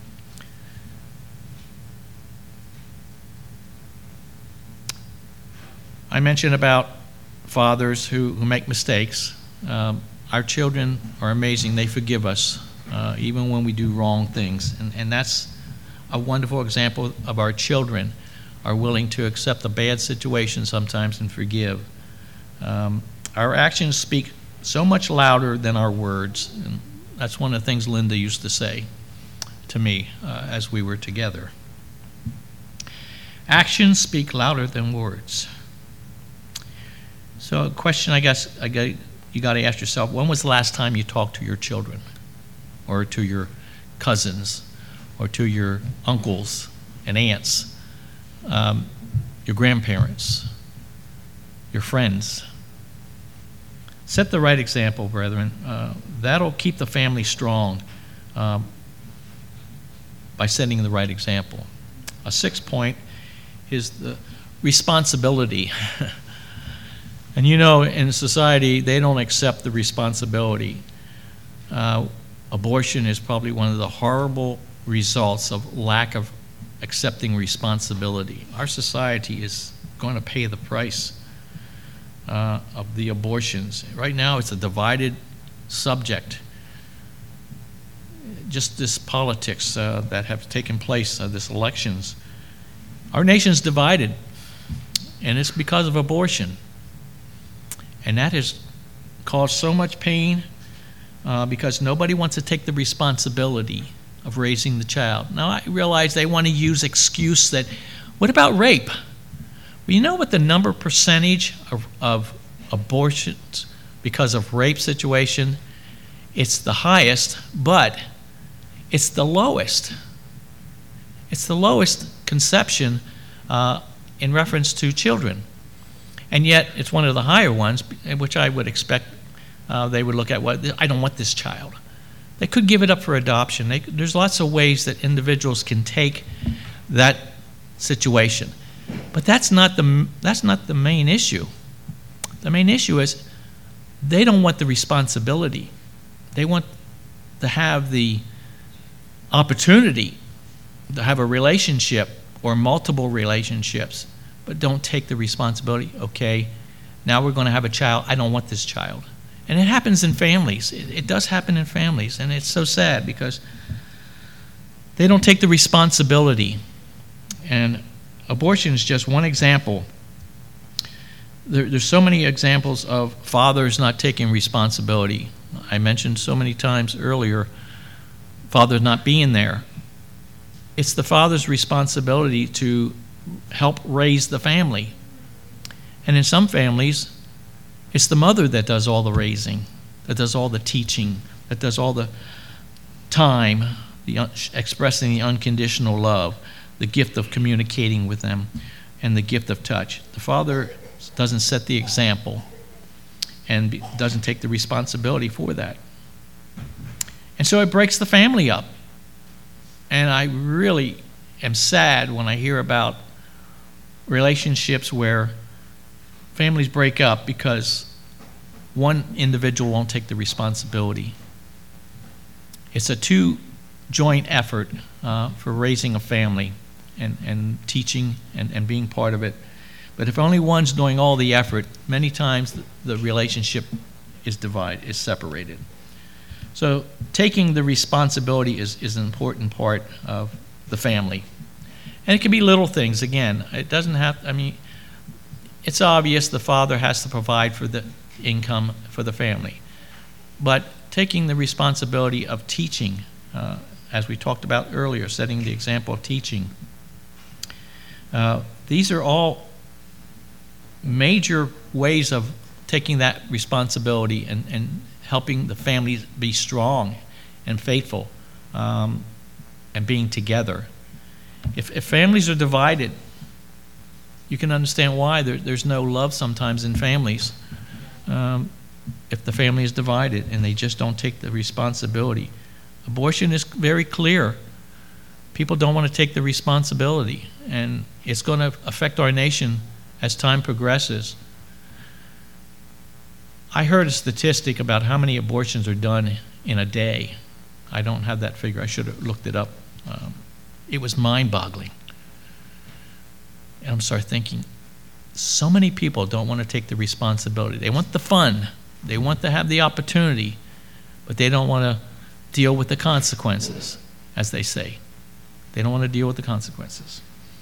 I mentioned about fathers who, who make mistakes. Um, our children are amazing. They forgive us, uh, even when we do wrong things. And, and that's a wonderful example of our children are willing to accept a bad situation sometimes and forgive. Um, our actions speak so much louder than our words, and that's one of the things Linda used to say to me uh, as we were together. Actions speak louder than words. So a question I guess I got, you got to ask yourself, when was the last time you talked to your children or to your cousins or to your uncles and aunts, um, your grandparents, your friends? Set the right example, brethren. Uh, that'll keep the family strong um, by setting the right example. A sixth point is the responsibility. And you know, in society, they don't accept the responsibility. Uh, abortion is probably one of the horrible results of lack of accepting responsibility. Our society is going to pay the price uh, of the abortions. Right now, it's a divided subject. Just this politics uh, that have taken place, uh, this elections. Our nation's divided, and it's because of abortion. And that has caused so much pain uh, because nobody wants to take the responsibility of raising the child. Now, I realize they want to use excuse that, what about rape? Well, you know what the number percentage of, of abortions because of rape situation? It's the highest, but it's the lowest. It's the lowest conception uh, in reference to children. And yet, it's one of the higher ones, which I would expect uh, they would look at, well, I don't want this child. They could give it up for adoption. They, there's lots of ways that individuals can take that situation. But that's not the that's not the main issue. The main issue is they don't want the responsibility. They want to have the opportunity to have a relationship or multiple relationships, but don't take the responsibility. Okay, now we're going to have a child. I don't want this child. And it happens in families. It, it does happen in families, and it's so sad because they don't take the responsibility. And abortion is just one example. There, there's so many examples of fathers not taking responsibility. I mentioned so many times earlier, fathers not being there. It's the father's responsibility to help raise the family. And in some families, it's the mother that does all the raising, that does all the teaching, that does all the time, the un- expressing the unconditional love, the gift of communicating with them, and the gift of touch. The father doesn't set the example and be, doesn't take the responsibility for that. And so it breaks the family up. And I really am sad when I hear about relationships where families break up because one individual won't take the responsibility. It's a two joint effort uh, for raising a family and, and teaching and, and being part of it. But if only one's doing all the effort, many times the, the relationship is divided, is separated. So taking the responsibility is, is an important part of the family. And it can be little things, again. It doesn't have, I mean, it's obvious the father has to provide for the income for the family. But taking the responsibility of teaching, uh, as we talked about earlier, setting the example of teaching, uh, these are all major ways of taking that responsibility and, and helping the family be strong and faithful um, and being together. If, if families are divided, you can understand why there, there's no love sometimes in families. Um, if the family is divided and they just don't take the responsibility. Abortion is very clear. People don't want to take the responsibility, and it's going to affect our nation as time progresses. I heard a statistic about how many abortions are done in a day. I don't have that figure. I should have looked it up. Um, it was mind-boggling. And I'm starting thinking, so many people don't want to take the responsibility. They want the fun. They want to have the opportunity, but they don't want to deal with the consequences, as they say. They don't want to deal with the consequences.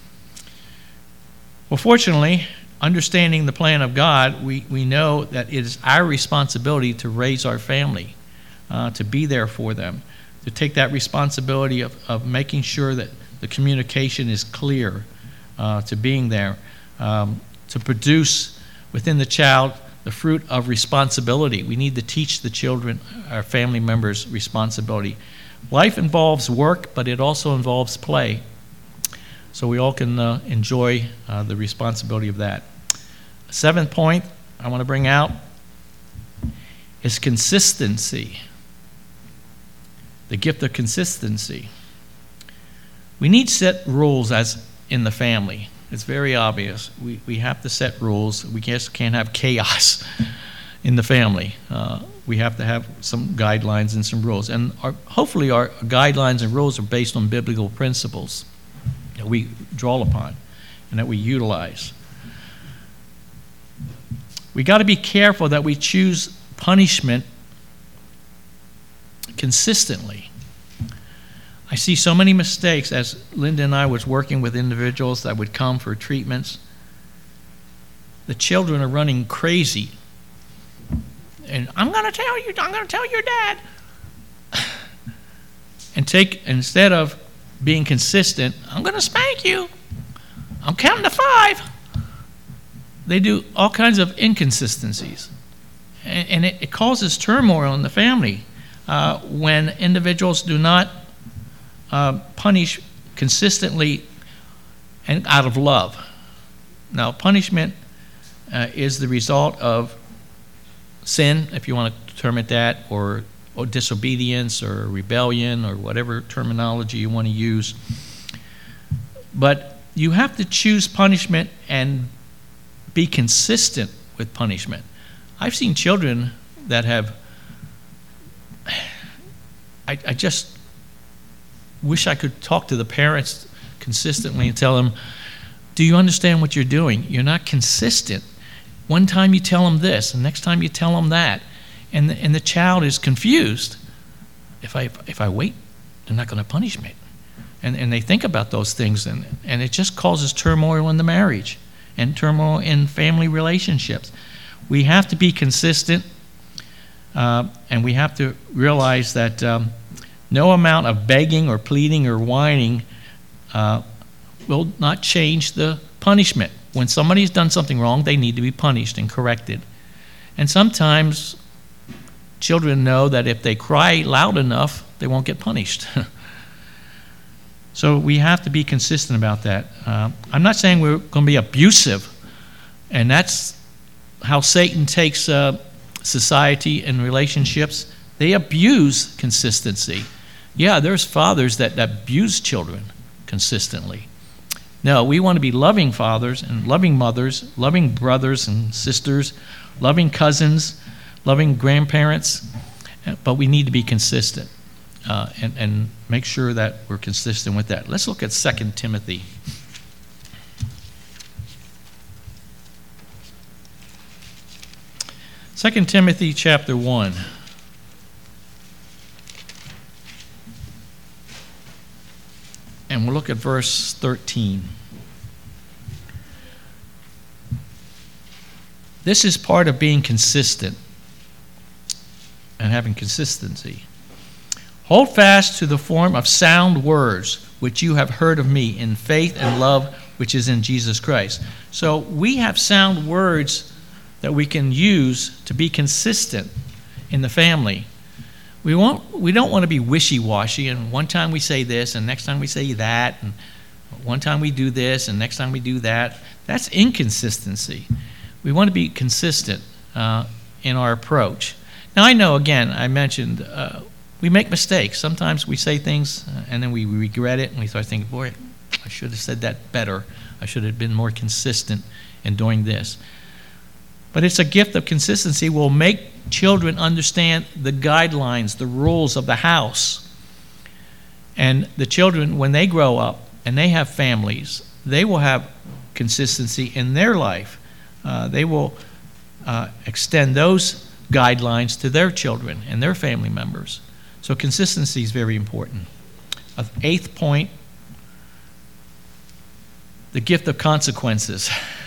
Well, fortunately, understanding the plan of God, we, we know that it is our responsibility to raise our family, uh, to be there for them, to take that responsibility of, of making sure that the communication is clear, uh, to being there, um, to produce within the child the fruit of responsibility. We need to teach the children, our family members, responsibility. Life involves work, but it also involves play. So we all can uh, enjoy uh, the responsibility of that. Seventh point I want to bring out is consistency. The gift of consistency. We need set rules as in the family. It's very obvious. We we have to set rules. We just can't have chaos in the family. Uh, we have to have some guidelines and some rules. And our, hopefully our guidelines and rules are based on biblical principles that we draw upon and that we utilize. We got to be careful that we choose punishment consistently. I see so many mistakes as Linda and I was working with individuals that would come for treatments. The children are running crazy. And I'm going to tell you, I'm going to tell your dad. And take, instead of being consistent, I'm going to spank you. I'm counting to five. They do all kinds of inconsistencies. And, and it, it causes turmoil in the family uh, when individuals do not Uh, punish consistently and out of love. Now, punishment uh, is the result of sin, if you want to term it that, or, or disobedience or rebellion or whatever terminology you want to use. But you have to choose punishment and be consistent with punishment. I've seen children that have, I, I just, wish I could talk to the parents consistently and tell them, do you understand what you're doing? You're not consistent. One time you tell them this, and next time you tell them that, and the, and the child is confused. If I if I wait, they're not going to punish me. And and they think about those things, and, and it just causes turmoil in the marriage and turmoil in family relationships. We have to be consistent, uh, and we have to realize that um, no amount of begging or pleading or whining uh, will not change the punishment. When somebody's done something wrong, they need to be punished and corrected. And sometimes children know that if they cry loud enough, they won't get punished. So we have to be consistent about that. Uh, I'm not saying we're going to be abusive, and that's how Satan takes uh, society and relationships. They abuse consistency. Yeah, there's fathers that, that abuse children consistently. No, we want to be loving fathers and loving mothers, loving brothers and sisters, loving cousins, loving grandparents, but we need to be consistent uh, and, and make sure that we're consistent with that. Let's look at Second Timothy. Second Timothy chapter one. And we'll look at verse thirteen. This is part of being consistent and having consistency. Hold fast to the form of sound words which you have heard of me in faith and love which is in Jesus Christ. So we have sound words that we can use to be consistent in the family. We won't, we don't want to be wishy-washy, and one time we say this, and next time we say that, and one time we do this, and next time we do that. That's inconsistency. We want to be consistent uh, in our approach. Now, I know, again, I mentioned uh, we make mistakes. Sometimes we say things, uh, and then we regret it, and we start thinking, boy, I should have said that better. I should have been more consistent in doing this. But it's a gift of consistency will make children understand the guidelines, the rules of the house. And the children, when they grow up and they have families, they will have consistency in their life. Uh, they will uh, extend those guidelines to their children and their family members. So consistency is very important. Uh, eighth point, the gift of consequences.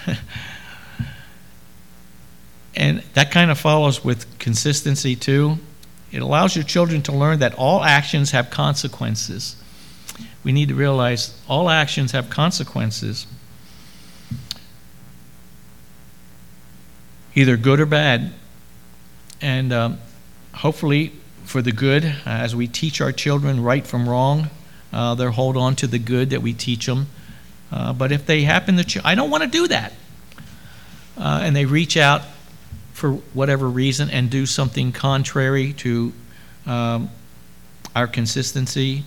And that kind of follows with consistency too. It allows your children to learn that all actions have consequences. We need to realize all actions have consequences, either good or bad. And um, hopefully for the good, uh, as we teach our children right from wrong, uh, they'll hold on to the good that we teach them. Uh, but if they happen to, ch- I don't want to do that, uh, and they reach out for whatever reason and do something contrary to um, our consistency,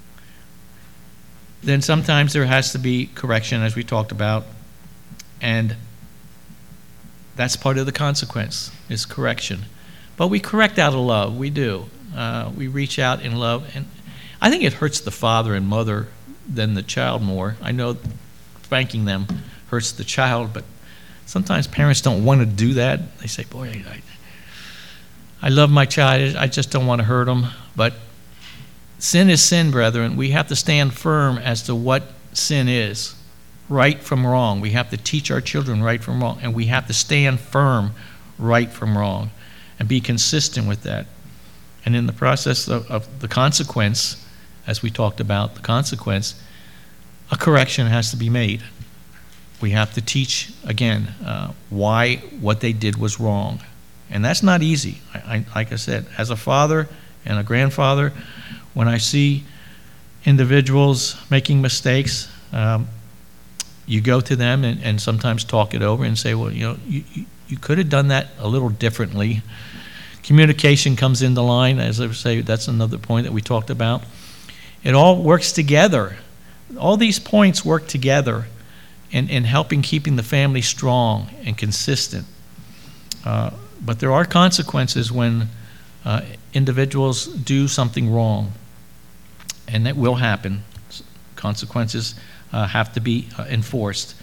then sometimes there has to be correction, as we talked about, and that's part of the consequence, is correction. But we correct out of love, we do. Uh, we reach out in love, and I think it hurts the father and mother than the child more. I know spanking them hurts the child, but sometimes parents don't want to do that. They say, boy, I, I love my child, I just don't want to hurt them. But sin is sin, brethren. We have to stand firm as to what sin is, right from wrong. We have to teach our children right from wrong, and we have to stand firm right from wrong and be consistent with that. And in the process of, of the consequence, as we talked about, the consequence, a correction has to be made. We have to teach, again, uh, why what they did was wrong. And that's not easy. I, I, like I said, as a father and a grandfather, when I see individuals making mistakes, um, you go to them and, and sometimes talk it over and say, well, you know, you, you, you could have done that a little differently. Communication comes into line. As I say, that's another point that we talked about. It all works together. All these points work together in, in helping keeping the family strong and consistent. Uh, but there are consequences when uh, individuals do something wrong. and that will happen. Consequences uh, have to be uh, enforced.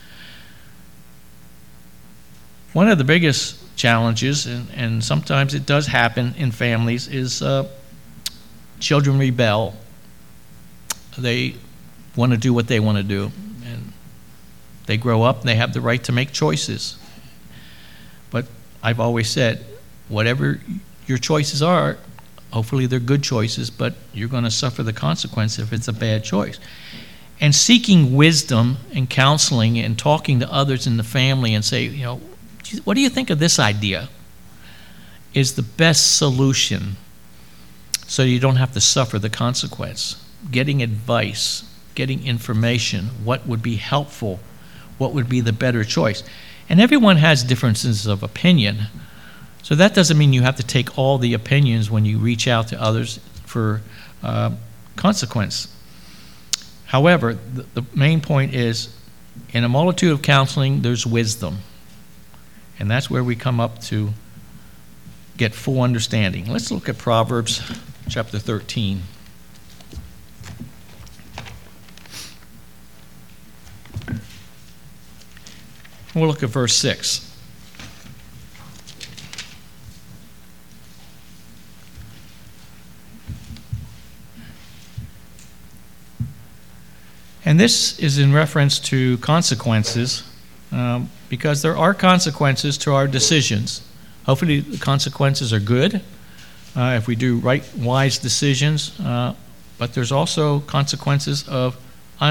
One of the biggest challenges, and, and sometimes it does happen in families, is uh, children rebel. They want to do what they want to do, and they grow up and they have the right to make choices. But I've always said, whatever your choices are, hopefully they're good choices, but you're going to suffer the consequence if it's a bad choice. And seeking wisdom and counseling and talking to others in the family and say, you know, what do you think of this idea, is the best solution so you don't have to suffer the consequence. Getting advice, getting information, what would be helpful, what would be the better choice. And everyone has differences of opinion, so that doesn't mean you have to take all the opinions when you reach out to others for uh, consequence. However, the, the main point is, in a multitude of counseling, there's wisdom. And that's where we come up to get full understanding. Let's look at Proverbs chapter thirteen. We'll look at verse six. And this is in reference to consequences, um, because there are consequences to our decisions. Hopefully the consequences are good uh, if we do right, wise decisions, uh, but there's also consequences of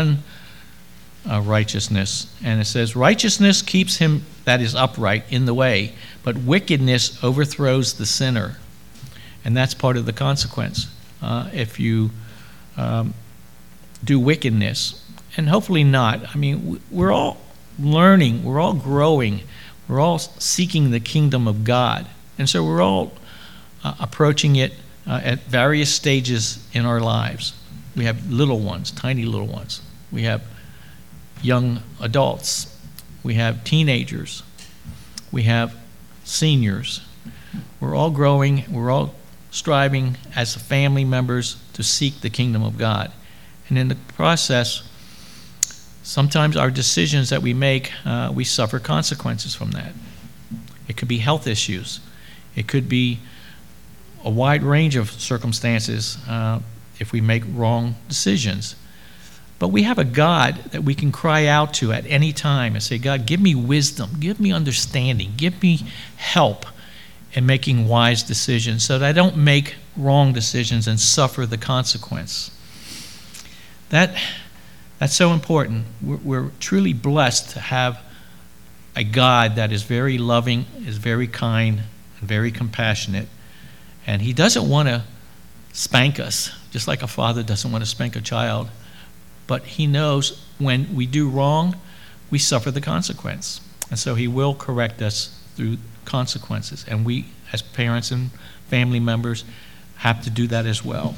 unrighteousness. And it says, righteousness keeps him that is upright in the way, but wickedness overthrows the sinner. And that's part of the consequence. Uh, if you um, do wickedness, and hopefully not. I mean, we're all learning, we're all growing, we're all seeking the kingdom of God. And so we're all uh, approaching it uh, at various stages in our lives. We have little ones, tiny little ones. We have young adults. We have teenagers. We have seniors. We're all growing, we're all striving as family members to seek the kingdom of God. And in the process, sometimes our decisions that we make, uh, we suffer consequences from that. It could be health issues. It could be a wide range of circumstances uh, if we make wrong decisions. But we have a God that we can cry out to at any time and say, God, give me wisdom, give me understanding, give me help in making wise decisions so that I don't make wrong decisions and suffer the consequence. That That's so important. We're, we're truly blessed to have a God that is very loving, is very kind, and very compassionate. And he doesn't want to spank us, just like a father doesn't want to spank a child. But he knows when we do wrong, we suffer the consequence. And so he will correct us through consequences. And we, as parents and family members, have to do that as well.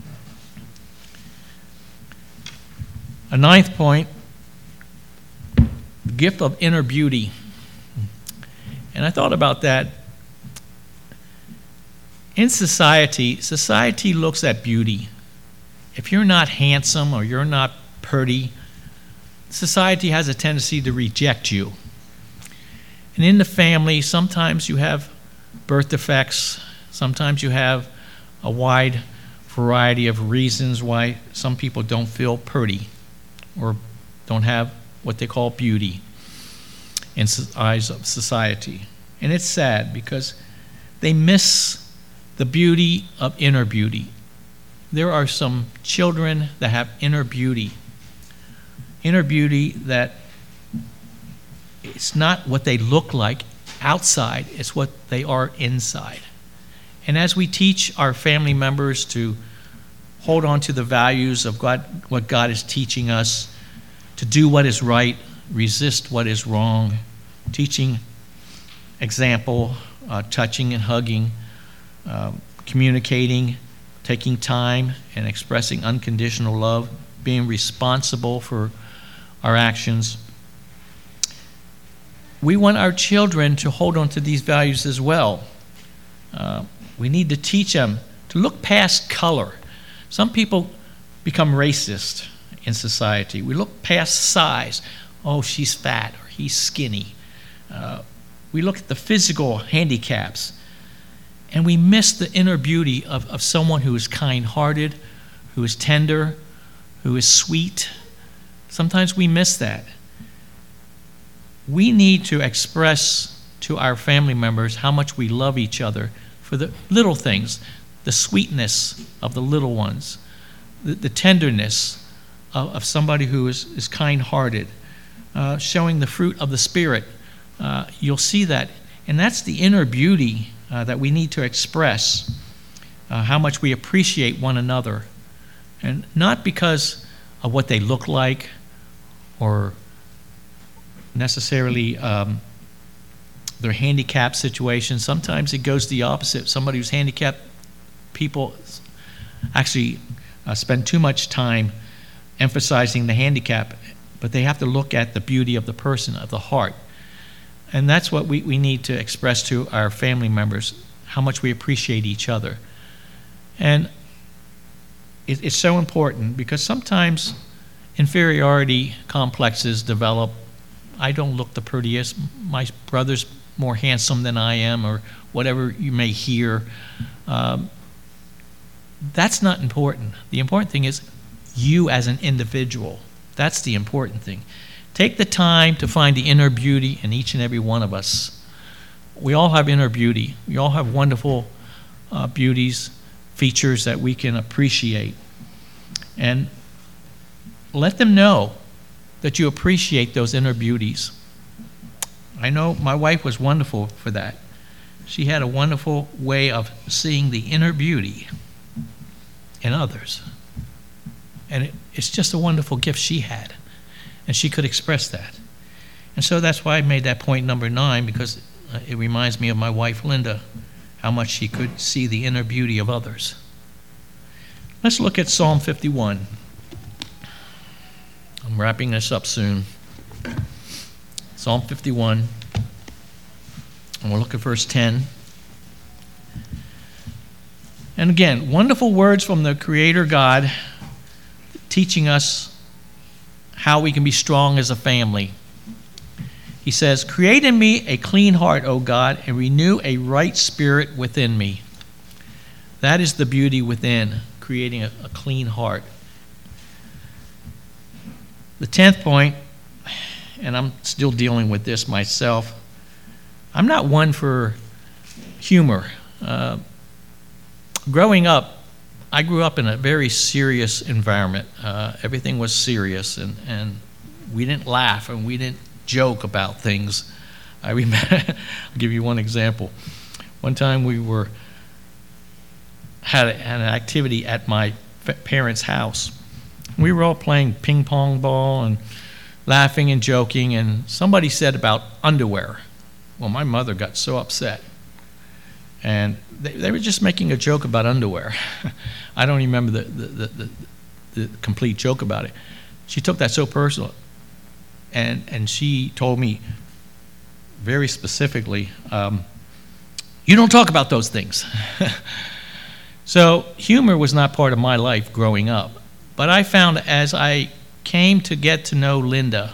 A ninth point, the gift of inner beauty. And I thought about that. In society, society looks at beauty. If you're not handsome or you're not pretty, society has a tendency to reject you. And in the family, sometimes you have birth defects. Sometimes you have a wide variety of reasons why some people don't feel pretty or don't have what they call beauty in the eyes of society. And it's sad because they miss the beauty of inner beauty. There are some children that have inner beauty. Inner beauty that it's not what they look like outside, it's what they are inside. And as we teach our family members to hold on to the values of God, what God is teaching us, to do what is right, resist what is wrong, teaching example, uh, touching and hugging, uh, communicating, taking time and expressing unconditional love, being responsible for our actions. We want our children to hold on to these values as well. Uh, we need to teach them to look past color. Some people become racist in society. We look past size. Oh, she's fat or he's skinny. Uh, we look at the physical handicaps, and we miss the inner beauty of, of someone who is kind-hearted, who is tender, who is sweet. Sometimes we miss that. We need to express to our family members how much we love each other for the little things, the sweetness of the little ones, the, the tenderness of, of somebody who is, is kind-hearted, uh, showing the fruit of the Spirit. Uh, you'll see that. And that's the inner beauty uh, that we need to express, uh, how much we appreciate one another. And not because of what they look like or necessarily um, their handicap situation. Sometimes it goes the opposite. Somebody who's handicapped, people actually uh, spend too much time emphasizing the handicap, but they have to look at the beauty of the person, of the heart. And that's what we, we need to express to our family members, how much we appreciate each other. And it, it's so important because sometimes inferiority complexes develop. I don't look the prettiest. My brother's more handsome than I am, or whatever you may hear. Um, that's not important. The important thing is you as an individual. That's the important thing. Take the time to find the inner beauty in each and every one of us. We all have inner beauty. We all have wonderful uh, beauties, features that we can appreciate. And let them know that you appreciate those inner beauties. I know my wife was wonderful for that. She had a wonderful way of seeing the inner beauty in others. And it, it's just a wonderful gift she had. And she could express that. And so that's why I made that point number nine, because it reminds me of my wife, Linda, how much she could see the inner beauty of others. Let's look at Psalm fifty-one. I'm wrapping this up soon. Psalm fifty-one, and we'll look at verse ten. And again, wonderful words from the Creator God, teaching us how we can be strong as a family. He says, "Create in me a clean heart, O God, and renew a right spirit within me." That is the beauty within, creating a, a clean heart. The tenth point, and I'm still dealing with this myself, I'm not one for humor. Uh, growing up, I grew up in a very serious environment. Uh, everything was serious, and, and we didn't laugh and we didn't joke about things. I remember, I'll give you one example. One time we were had, a, had an activity at my parents' house. We were all playing ping pong ball and laughing and joking, and somebody said about underwear. Well, my mother got so upset. And they, they were just making a joke about underwear. I don't remember the, the, the, the, the complete joke about it. She took that so personal. And, and she told me very specifically, um, you don't talk about those things. So humor was not part of my life growing up. But I found as I came to get to know Linda,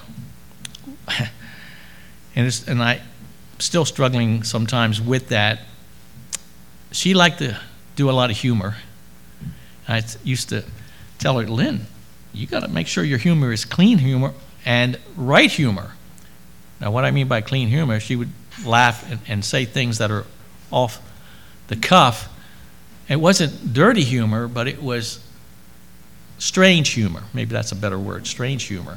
and, it's, and I'm still struggling sometimes with that, she liked to do a lot of humor. I used to tell her, Lynn, you got to make sure your humor is clean humor and right humor. Now, what I mean by clean humor, she would laugh and, and say things that are off the cuff. It wasn't dirty humor, but it was strange humor. Maybe that's a better word, strange humor.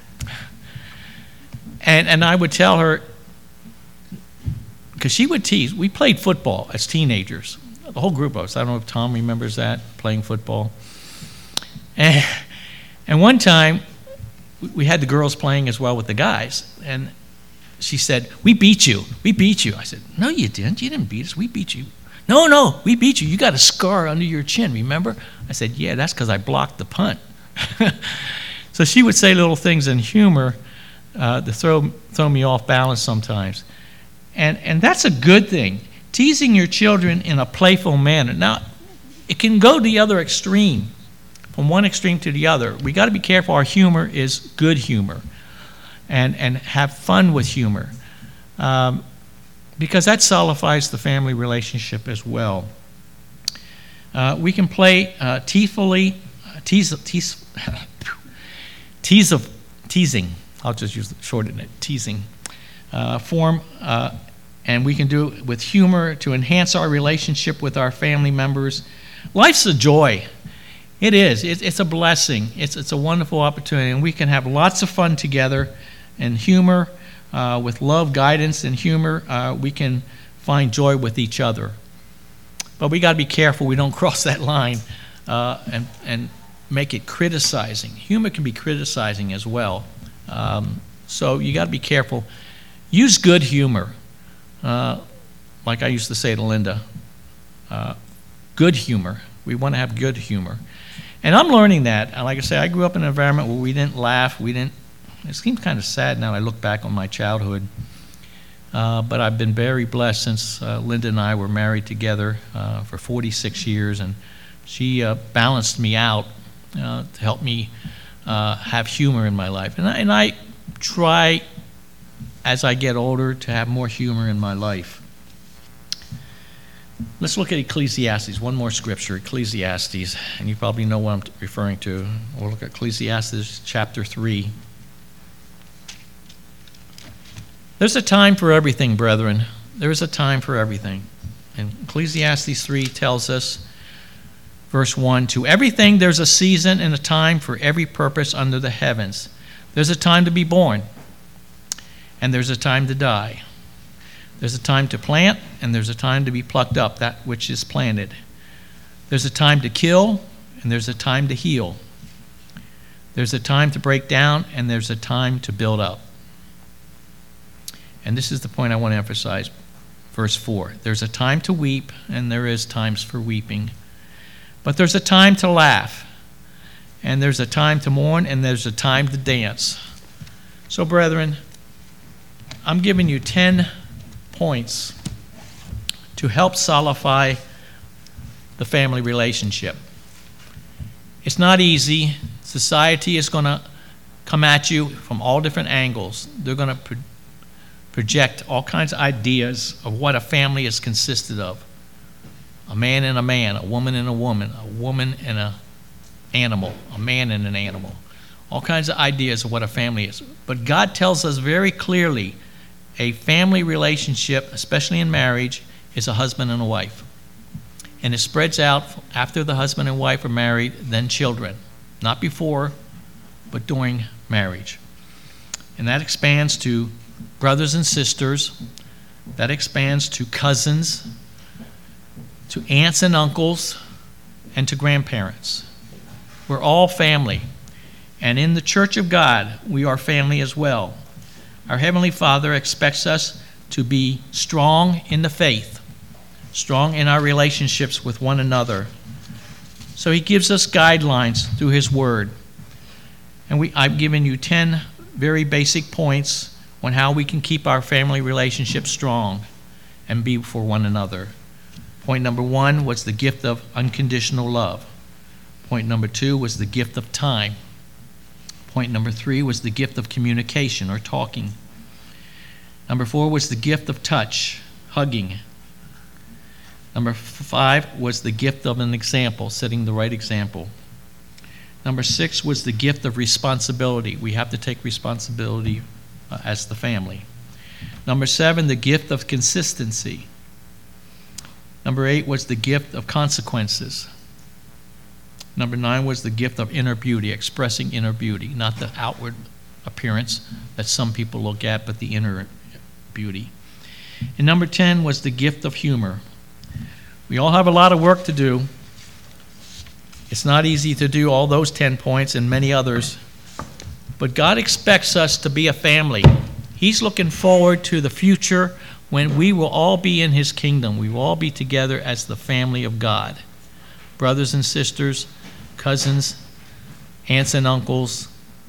And, and I would tell her, because she would tease. We played football as teenagers, the whole group of us. I don't know if Tom remembers that, playing football. And, and one time, we had the girls playing as well with the guys. And she said, we beat you. We beat you. I said, no, you didn't. You didn't beat us. We beat you. No, no, we beat you. You got a scar under your chin, remember? I said, yeah, that's because I blocked the punt. So she would say little things in humor uh, to throw, throw me off balance sometimes. And, and that's a good thing. Teasing your children in a playful manner. Now, it can go the other extreme. from one extreme to the other. We got to be careful our humor is good humor, and, and have fun with humor, um, because that solidifies the family relationship as well. Uh, we can play uh, teasfully, uh, tease, tease, tease of, teasing, I'll just use the shorten it, teasing uh, form, uh, and we can do it with humor to enhance our relationship with our family members. Life's a joy. It is. It, it's a blessing. It's, it's a wonderful opportunity, and we can have lots of fun together. And humor, uh, with love, guidance, and humor, uh, we can find joy with each other. But we got to be careful we don't cross that line uh, and, and make it criticizing. Humor can be criticizing as well. Um, so you got to be careful. Use good humor. Uh, like I used to say to Linda, uh, good humor. We want to have good humor. And I'm learning that. Like I say, I grew up in an environment where we didn't laugh. We didn't. It seems kind of sad now I look back on my childhood. Uh, but I've been very blessed since uh, Linda and I were married together uh, for forty-six years. And she uh, balanced me out uh, to help me uh, have humor in my life. And I, and I try, as I get older, to have more humor in my life. Let's look at Ecclesiastes, one more scripture, Ecclesiastes, and you probably know what I'm referring to. We'll look at Ecclesiastes chapter three. There's a time for everything, brethren. There is a time for everything. And Ecclesiastes three tells us, verse one, to everything there's a season and a time for every purpose under the heavens. There's a time to be born, and there's a time to die. There's a time to plant, and there's a time to be plucked up, that which is planted. There's a time to kill, and there's a time to heal. There's a time to break down, and there's a time to build up. And this is the point I want to emphasize. Verse four, there's a time to weep, and there is times for weeping. But there's a time to laugh, and there's a time to mourn, and there's a time to dance. So, brethren, I'm giving you ten points to help solidify the family relationship. It's not easy. Society is going to come at you from all different angles. They're going to pro- project all kinds of ideas of what a family is consisted of. A man and a man, a woman and a woman, a woman and an animal, a man and an animal. All kinds of ideas of what a family is. But God tells us very clearly a family relationship, especially in marriage, is a husband and a wife. And it spreads out after the husband and wife are married, then children. Not before, but during marriage. And that expands to brothers and sisters. That expands to cousins, to aunts and uncles, and to grandparents. We're all family. And in the church of God, we are family as well. Our Heavenly Father expects us to be strong in the faith, strong in our relationships with one another. So He gives us guidelines through His Word. And we, I've given you ten very basic points on how we can keep our family relationship strong and be for one another. Point number one was the gift of unconditional love. Point number two was the gift of time. Point number three was the gift of communication or talking. Number four was the gift of touch, hugging. Number five was the gift of an example, setting the right example. Number six was the gift of responsibility. We have to take responsibility uh, as the family. Number seven, the gift of consistency. Number eight was the gift of consequences. Number nine was the gift of inner beauty, expressing inner beauty, not the outward appearance that some people look at, but the inner beauty. And number ten was the gift of humor. We all have a lot of work to do. It's not easy to do all those ten points and many others, but God expects us to be a family. He's looking forward to the future when we will all be in His kingdom. We will all be together as the family of God. Brothers and sisters, cousins, aunts and uncles,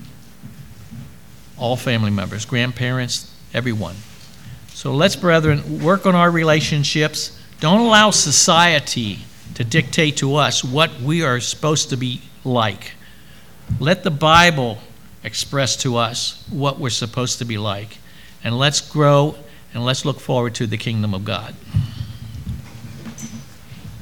all family members, grandparents, everyone. So let's, brethren, work on our relationships. Don't allow society to dictate to us what we are supposed to be like. Let the Bible express to us what we're supposed to be like. And let's grow and let's look forward to the kingdom of God.